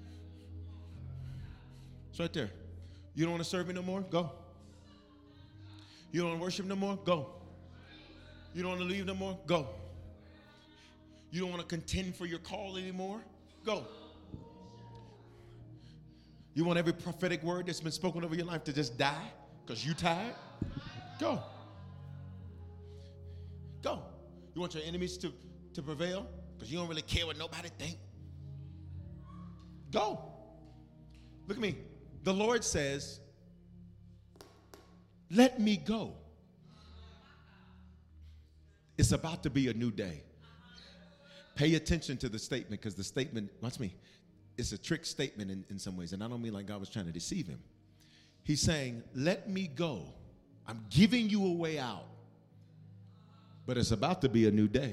It's right there. You don't want to serve me no more? Go. You don't want to worship no more? Go. You don't want to leave no more? Go. You don't want to contend for your call anymore? Go. You You want every prophetic word that's been spoken over your life to just die because you tired? Go. Go. You want your enemies to, to prevail because you don't really care what nobody think? Go. Look at me. The Lord says, let me go. It's about to be a new day. Pay attention to the statement, because the statement, watch me, it's a trick statement in, in some ways. And I don't mean like God was trying to deceive him. He's saying, let me go. I'm giving you a way out. But it's about to be a new day.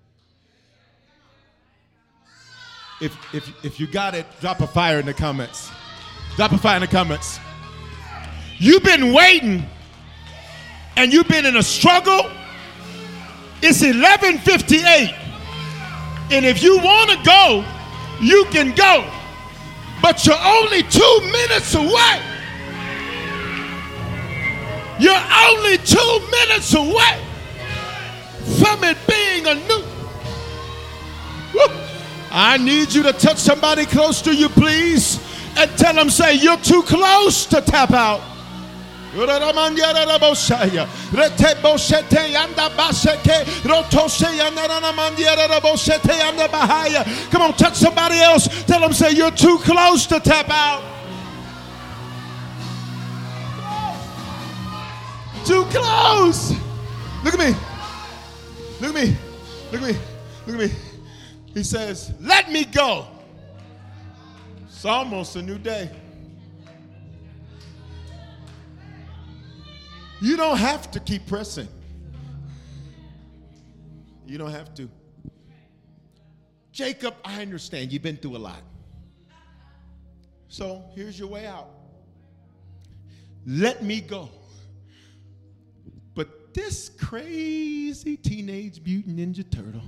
If, if, if you got it, drop a fire in the comments. Drop a fire in the comments. You've been waiting and you've been in a struggle. It's eleven fifty-eight. And if you want to go, you can go. But you're only two minutes away. You're only two minutes away from it being a new. Whoop. I need you to touch somebody close to you, please, and tell them, say, you're too close to tap out. Come on, touch somebody else. Tell them, say, you're too close to tap out. Too close. Look at me. Look at me. Look at me. Look at me. He says, let me go. It's almost a new day. You don't have to keep pressing. You don't have to. Jacob, I understand you've been through a lot. So here's your way out. Let me go. But this crazy teenage mutant ninja turtle.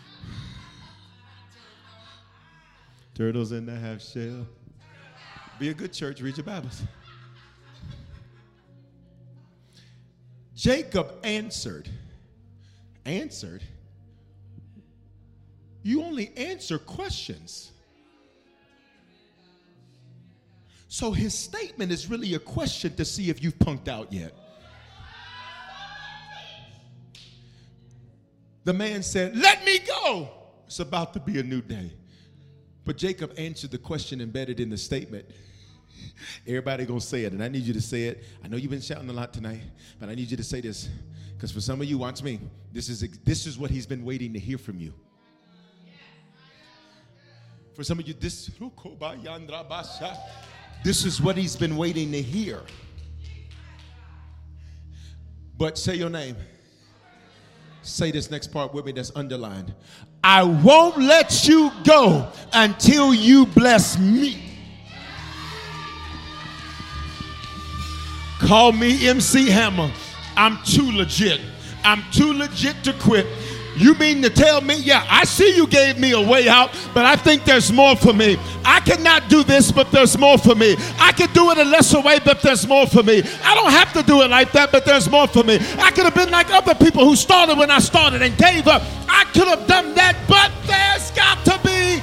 Turtles in the half shell. Be a good church, read your Bibles. Jacob answered. Answered? You only answer questions. So his statement is really a question to see if you've punked out yet. The man said, let me go. It's about to be a new day. But Jacob answered the question embedded in the statement. Everybody gonna say it, and I need you to say it. I know you've been shouting a lot tonight, but I need you to say this, because for some of you, watch me. This is this is what he's been waiting to hear from you. For some of you, this this is what he's been waiting to hear. But say your name. Say this next part with me that's underlined. I won't let you go until you bless me. Call me M C Hammer. I'm too legit. I'm too legit to quit. You mean to tell me, yeah, I see you gave me a way out, but I think there's more for me. I cannot do this, but there's more for me. I can do it a lesser way, but there's more for me. I don't have to do it like that, but there's more for me. I could have been like other people who started when I started and gave up. I could have done that, but there's got to be.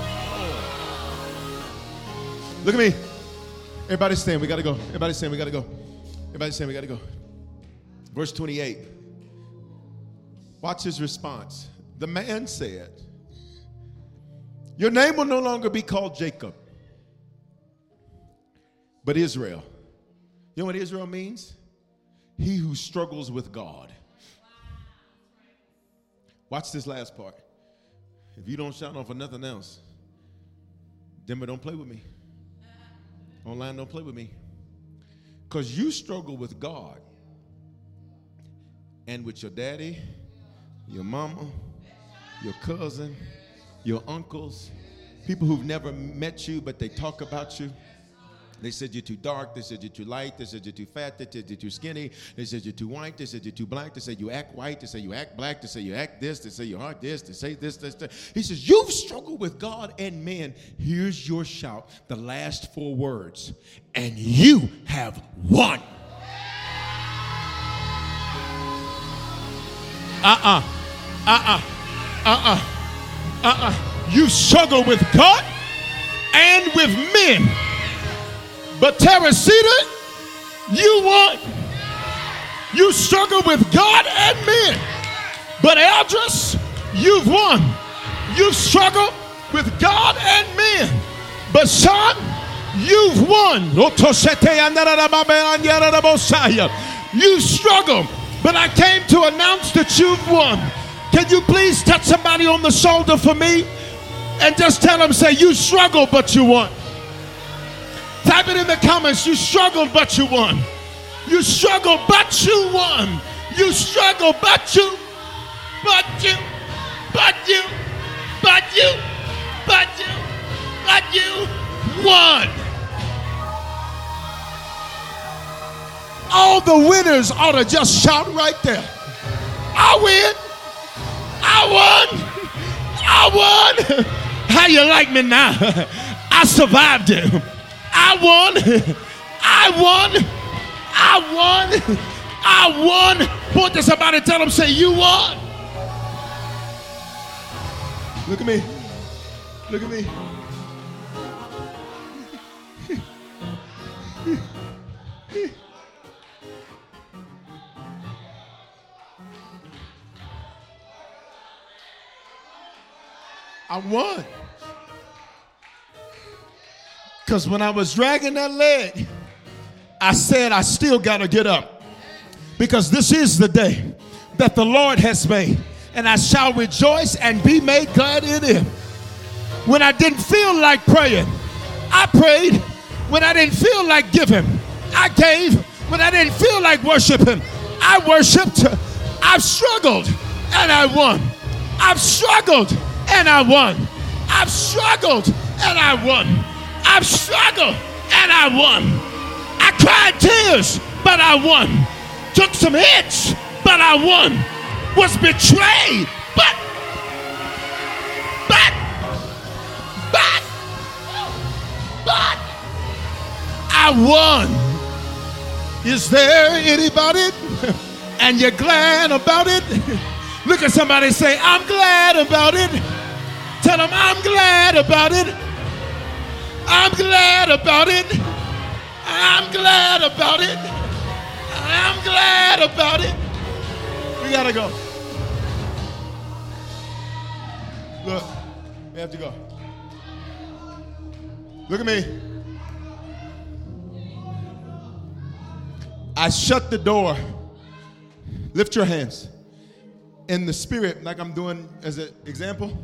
Look at me. Everybody stand. We got to go. Everybody stand. We got to go. Everybody stand. We got to go. Verse twenty-eight. Watch his response. The man said, your name will no longer be called Jacob, but Israel. You know what Israel means? He who struggles with God. Watch this last part. If you don't shout on for nothing else, Denver, don't play with me. Online, don't play with me. Because you struggle with God and with your daddy, your mama, your cousin, your uncles, people who've never met you, but they talk about you. They said you're too dark. They said you're too light. They said you're too fat. They said you're too skinny. They said you're too white. They said you're too black. They said you act white. They say you act black. They say you act this. They say you are this. They say this, this, this. He says, you've struggled with God and men. Here's your shout, the last four words. And you have won. Uh-uh. Uh-uh. Uh-uh. Uh-uh. You struggle with God and with men. But Teresita, you won. You struggle with God and men. But Eldris, you've won. You've struggled with God and men. But son, you've won. You struggle, but I came to announce that you've won. Can you please touch somebody on the shoulder for me and just tell them, say, you struggled, but you won. Type it in the comments. You struggled, but you won. You struggled, but you won. You struggled, but you, but you, but you, but you, but you, but you won. All the winners ought to just shout right there. I win. I won. I won. How you like me now? I survived it. I won. I won. I won. I won. Point to somebody, tell them, say, you won. Look at me. Look at me. I won. Because when I was dragging that leg, I said I still got to get up. Because this is the day that the Lord has made. And I shall rejoice and be made glad in it. When I didn't feel like praying, I prayed. When I didn't feel like giving, I gave. When I didn't feel like worshiping, I worshiped. I've struggled and I won. I've struggled and I won. I've struggled and I won. I've struggled and I won. I cried tears, but I won. Took some hits, but I won. Was betrayed, but, but, but, but, I won. Is there anybody and you're glad about it? Look at somebody and say, I'm glad about it. Tell them, I'm glad about it. I'm glad about it. I'm glad about it. I'm glad about it. We gotta go. Look, we have to go. Look at me. I shut the door. Lift your hands. In the spirit, like I'm doing as an example.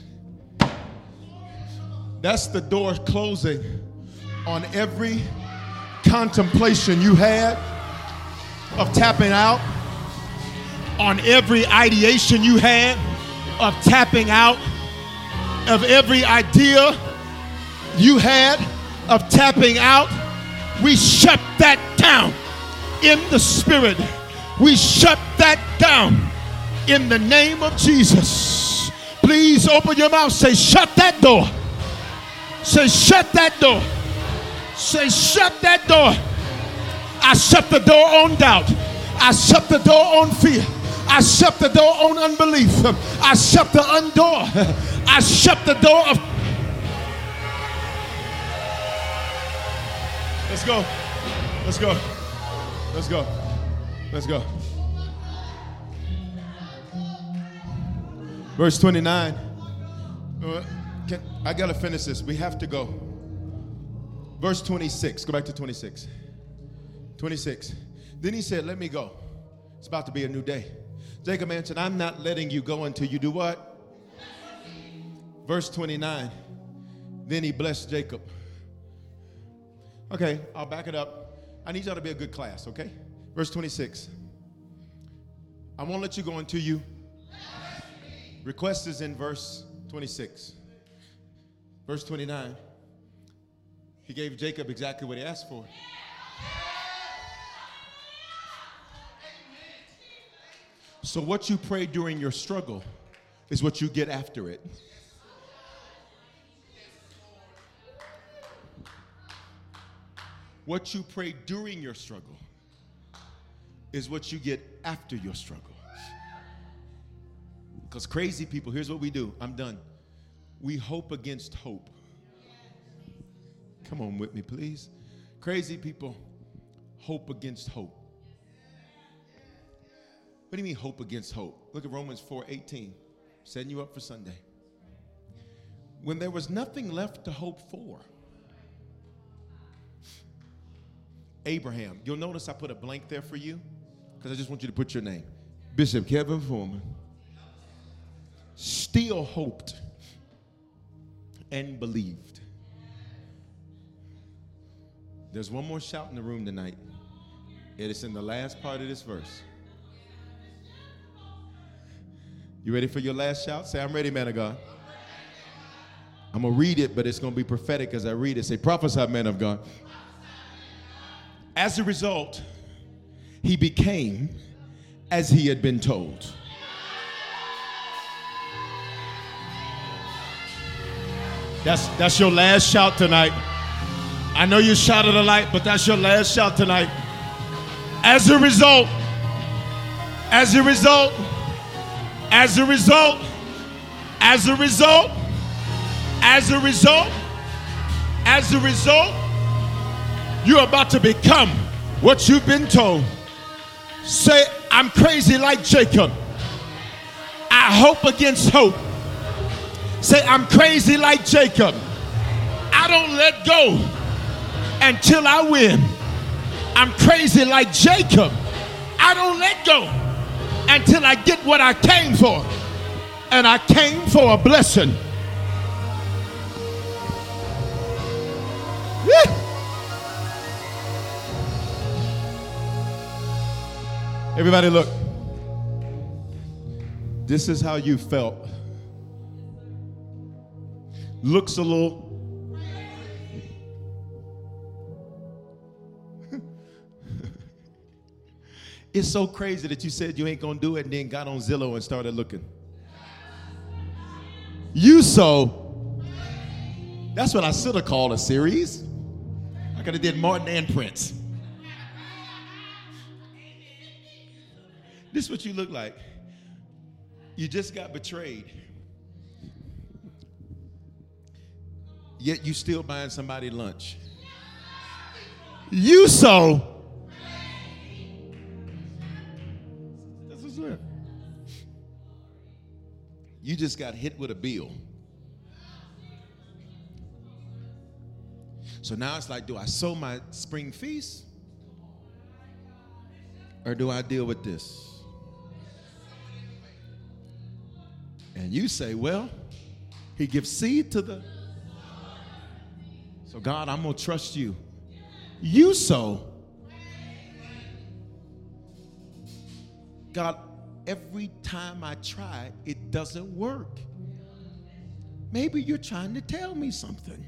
That's the door closing on every contemplation you had of tapping out, on every ideation you had of tapping out, of every idea you had of tapping out. We shut that down in the spirit. We shut that down in the name of Jesus. Please open your mouth. Say, shut that door. Say, shut that door. Say, shut that door. I shut the door on doubt. I shut the door on fear. I shut the door on unbelief. I shut the door. I shut the door of. Let's go. Let's go. Let's go. Let's go. Verse twenty-nine. Can, I got to finish this. We have to go. Verse twenty-six. Go back to twenty-six. twenty-six. Then he said, let me go. It's about to be a new day. Jacob answered, I'm not letting you go until you do what? Verse twenty-nine. Then he blessed Jacob. Okay, I'll back it up. I need y'all to be a good class, okay? Verse twenty-six. I won't let you go until you. Request is in verse twenty-six. Verse twenty-nine. He gave Jacob exactly what he asked for. So what you pray during your struggle is what you get after it. What you pray during your struggle is what you get after your struggle. Because crazy people, here's what we do. I'm done. We hope against hope. Come on with me, please. Crazy people hope against hope. What do you mean hope against hope? Look at Romans four eighteen, setting you up for Sunday. When there was nothing left to hope for, Abraham, you'll notice I put a blank there for you because I just want you to put your name. Bishop Kevin Foreman still hoped and believed. There's one more shout in the room tonight. It is in the last part of this verse. You ready for your last shout? Say, I'm ready, man of God. I'm going to read it, but it's going to be prophetic as I read it. Say, prophesy, man of God. As a result, he became as he had been told. That's, that's your last shout tonight. I know you shouted a lot, but that's your last shout tonight. As a result, as a result, as a result, as a result, as a result, as a result, you're about to become what you've been told. Say, I'm crazy like Jacob. I hope against hope. Say, I'm crazy like Jacob. I don't let go until I win. I'm crazy like Jacob. I don't let go until I get what I came for. And I came for a blessing. Yeah. Everybody look. This is how you felt. Looks a little. It's so crazy that you said you ain't gonna do it and then got on Zillow and started looking. You so. That's what I should have called a series. I could have did Martin and Prince. This is what you look like. You just got betrayed. Yet you still buying somebody lunch. You so. That's what's there. You just got hit with a bill. So now it's like, do I sow my spring feast? Or do I deal with this? And you say, well, he gives seed to the. So God, I'm going to trust you. You sow. God, every time I try, it doesn't work. Maybe you're trying to tell me something.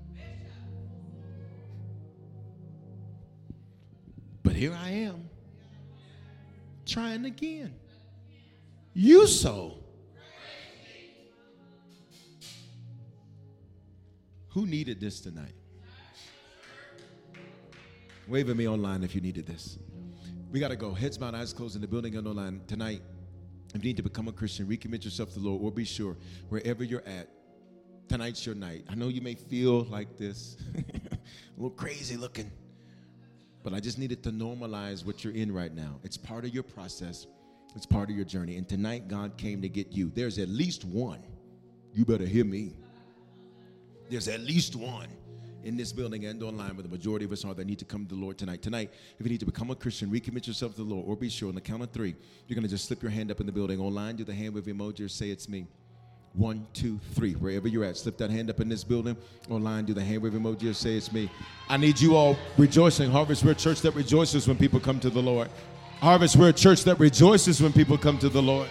But here I am, trying again. You sow. Who needed this tonight? Wave at me online if you needed this. We got to go. Heads bowed, eyes closed in the building and online. Tonight, if you need to become a Christian, recommit yourself to the Lord, or be sure, wherever you're at, tonight's your night. I know you may feel like this, a little crazy looking, but I just needed to normalize what you're in right now. It's part of your process. It's part of your journey. And tonight, God came to get you. There's at least one. You better hear me. There's at least one in this building and online, but the majority of us are that need to come to the Lord tonight. Tonight, if you need to become a Christian, recommit yourself to the Lord, or be sure on the count of three, you're going to just slip your hand up in the building. Online, do the hand wave emoji or say it's me. One, two, three. Wherever you're at, slip that hand up in this building. Online, do the hand wave emoji or say it's me. I need you all rejoicing. Harvest, we're a church that rejoices when people come to the Lord. Harvest, we're a church that rejoices when people come to the Lord.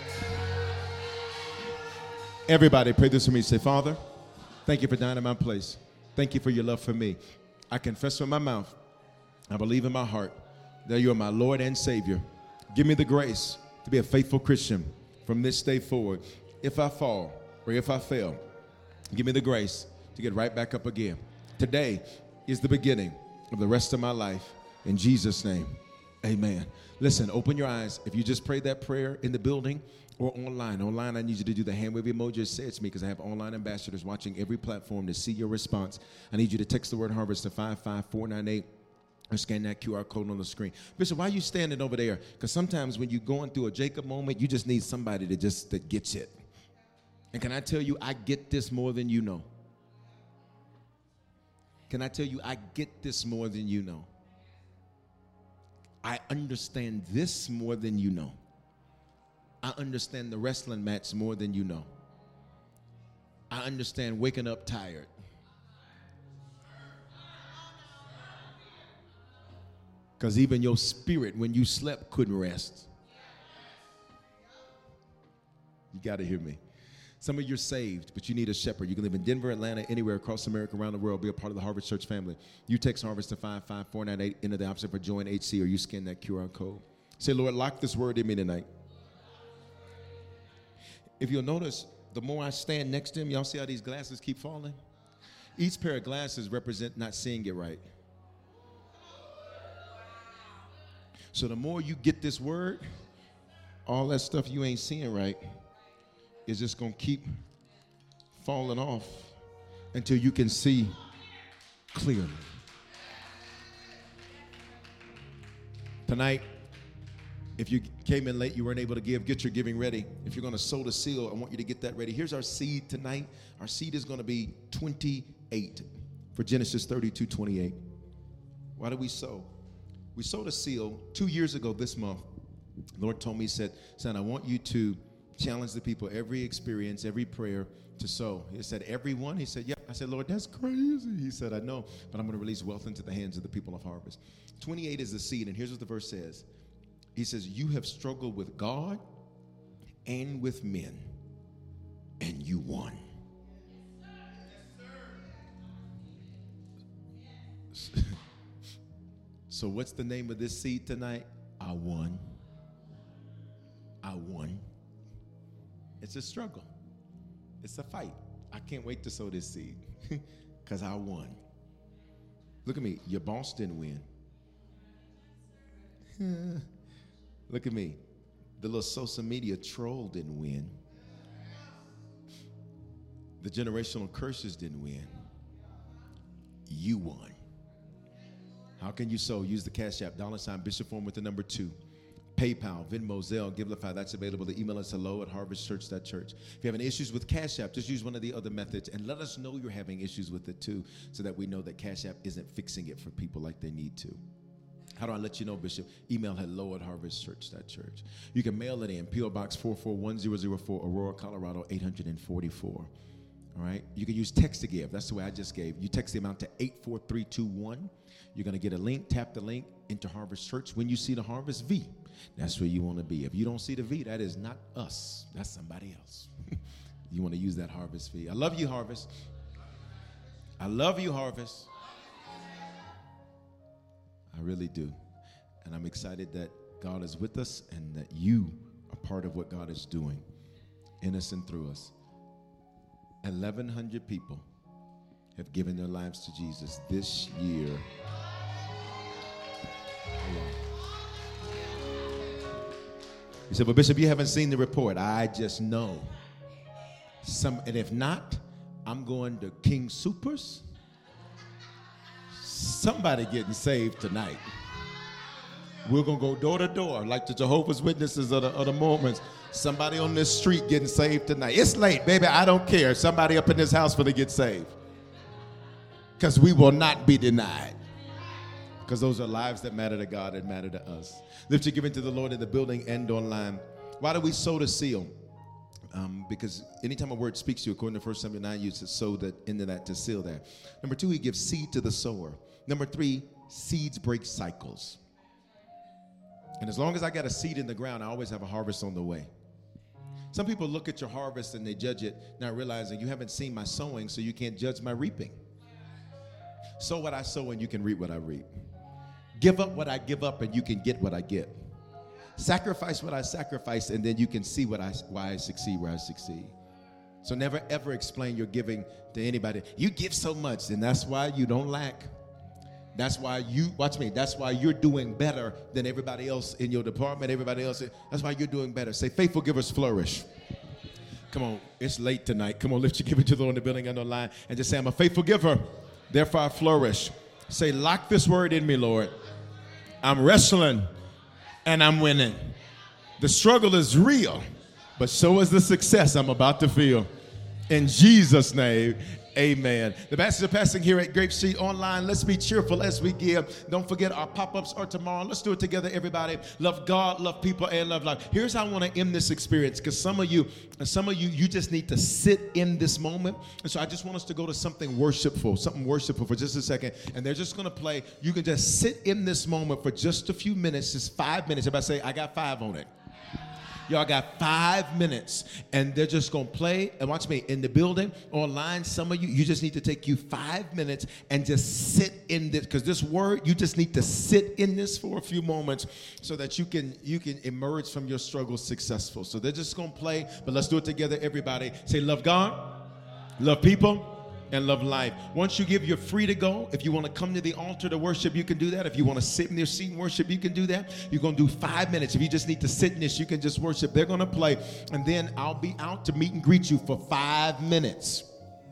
Everybody, pray this for me. Say, Father, thank you for dying in my place. Thank you for your love for me. I confess with my mouth, I believe in my heart that you are my Lord and Savior. Give me the grace to be a faithful Christian from this day forward. If I fall or if I fail, give me the grace to get right back up again. Today is the beginning of the rest of my life. In Jesus' name, amen. Listen, open your eyes. If you just prayed that prayer in the building or online. Online, I need you to do the hand wave emoji. Say it's me, because I have online ambassadors watching every platform to see your response. I need you to text the word harvest to five five four nine eight. Or scan that Q R code on the screen. Bishop, why are you standing over there? Because sometimes when you're going through a Jacob moment, you just need somebody to just that gets it. And can I tell you, I get this more than you know. Can I tell you, I get this more than you know. I understand this more than you know. I understand the wrestling match more than you know. I understand waking up tired. Because even your spirit, when you slept, couldn't rest. You got to hear me. Some of you are saved, but you need a shepherd. You can live in Denver, Atlanta, anywhere across America, around the world, be a part of the Harvest Church family. You text Harvest to five five four nine eight, enter the option for Join H C, or you scan that Q R code. Say, Lord, lock this word in me tonight. If you'll notice, the more I stand next to him, y'all see how these glasses keep falling? Each pair of glasses represent not seeing it right. So the more you get this word, all that stuff you ain't seeing right is just going to keep falling off until you can see clearly. Tonight, if you came in late, you weren't able to give, get your giving ready. If you're going to sow the seal, I want you to get that ready. Here's our seed tonight. Our seed is going to be twenty-eight for Genesis thirty-two twenty-eight. Why do we sow? We sowed a seal two years ago this month. The Lord told me, he said, son, I want you to challenge the people, every experience, every prayer to sow. He said, everyone? He said, yeah. I said, Lord, that's crazy. He said, I know, but I'm going to release wealth into the hands of the people of Harvest. twenty-eight is the seed, and here's what the verse says. He says, you have struggled with God and with men, and you won. So what's the name of this seed tonight? I won. I won. It's a struggle. It's a fight. I can't wait to sow this seed because I won. Look at me. Your boss didn't win. Look at me. The little social media troll didn't win. The generational curses didn't win. You won. How can you sow? Use the Cash App, dollar sign, Bishop Form with the number two. PayPal, Venmo, Zelle, Givelify, that's available. The email us hello at harvest church dot church. If you have any issues with Cash App, just use one of the other methods and let us know you're having issues with it too, so that we know that Cash App isn't fixing it for people like they need to. How do I let you know, Bishop? Email hello at harvest church dot church. You can mail it in, P O Box four four one zero zero four, Aurora, Colorado, eight hundred forty-four. All right? You can use text to give. That's the way I just gave. You text the amount to eight four three two one. You're going to get a link. Tap the link into Harvest Church. When you see the Harvest V, that's where you want to be. If you don't see the V, that is not us. That's somebody else. You want to use that Harvest V. I love you, Harvest. I love you, Harvest. I really do. And I'm excited that God is with us and that you are part of what God is doing in us and through us. eleven hundred people have given their lives to Jesus this year. You said, well, Bishop, you haven't seen the report. I just know. Some, and if not, I'm going to King Supers. Somebody getting saved tonight. We're going to go door to door like the Jehovah's Witnesses of the, of the Mormons. Somebody on this street getting saved tonight. It's late, baby. I don't care. Somebody up in this house for to get saved. Because we will not be denied. Because those are lives that matter to God and matter to us. Lift your giving to the Lord in the building and online. Why do we sow the seal? Um, because anytime a word speaks to you, according to First Samuel nine, you should sow that into that to seal that. Number two, he gives seed to the sower. Number three, seeds break cycles. And as long as I got a seed in the ground, I always have a harvest on the way. Some people look at your harvest and they judge it, not realizing you haven't seen my sowing, so you can't judge my reaping. Sow what I sow and you can reap what I reap. Give up what I give up and you can get what I get. Sacrifice what I sacrifice and then you can see what I, why I succeed where I succeed. So never ever explain your giving to anybody. You give so much and that's why you don't lack. That's why you, watch me, that's why you're doing better than everybody else in your department, everybody else. That's why you're doing better. Say, faithful givers flourish. Come on, it's late tonight. Come on, lift your giving to the Lord in the building and online and just say, I'm a faithful giver, therefore I flourish. Say, lock this word in me, Lord. I'm wrestling and I'm winning. The struggle is real, but so is the success I'm about to feel. In Jesus' name, amen. The message of passing here at Grape Street Online. Let's be cheerful as we give. Don't forget our pop-ups are tomorrow. Let's do it together, everybody. Love God, love people, and love life. Here's how I want to end this experience, because some of you, and some of you, you just need to sit in this moment. And so I just want us to go to something worshipful, something worshipful for just a second. And they're just going to play. You can just sit in this moment for just a few minutes, just five minutes. Everybody say, I got five on it. Y'all got five minutes, and they're just going to play. And watch me, in the building, online, some of you, you just need to take you five minutes and just sit in this, because this word, you just need to sit in this for a few moments so that you can you can emerge from your struggle successful. So they're just going to play, but let's do it together, everybody. Say, love God, love people, and love life. Once you give, you're free to go. If you want to come to the altar to worship, you can do that. If you want to sit in your seat and worship, you can do that. You're going to do five minutes. If you just need to sit in this, you can just worship. They're going to play, and then I'll be out to meet and greet you for five minutes.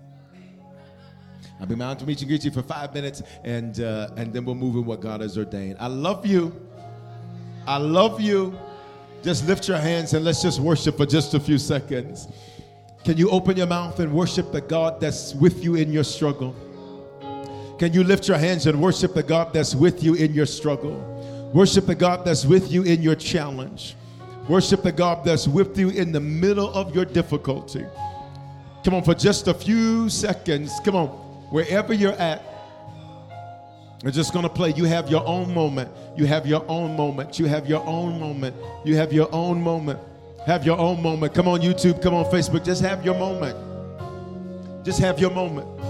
I'll be out to meet and greet you for five minutes, and uh, and then we'll move in what God has ordained. I love you. I love you. Just lift your hands and let's just worship for just a few seconds. Can you open your mouth and worship the God that's with you in your struggle? Can you lift your hands and worship the God that's with you in your struggle? Worship the God that's with you in your challenge. Worship the God that's with you in the middle of your difficulty. Come on, for just a few seconds. Come on, wherever you're at. We're just going to play. You have your own moment. You have your own moment. You have your own moment. You have your own moment. Have your own moment. Come on, YouTube. Come on, Facebook. Just have your moment. Just have your moment.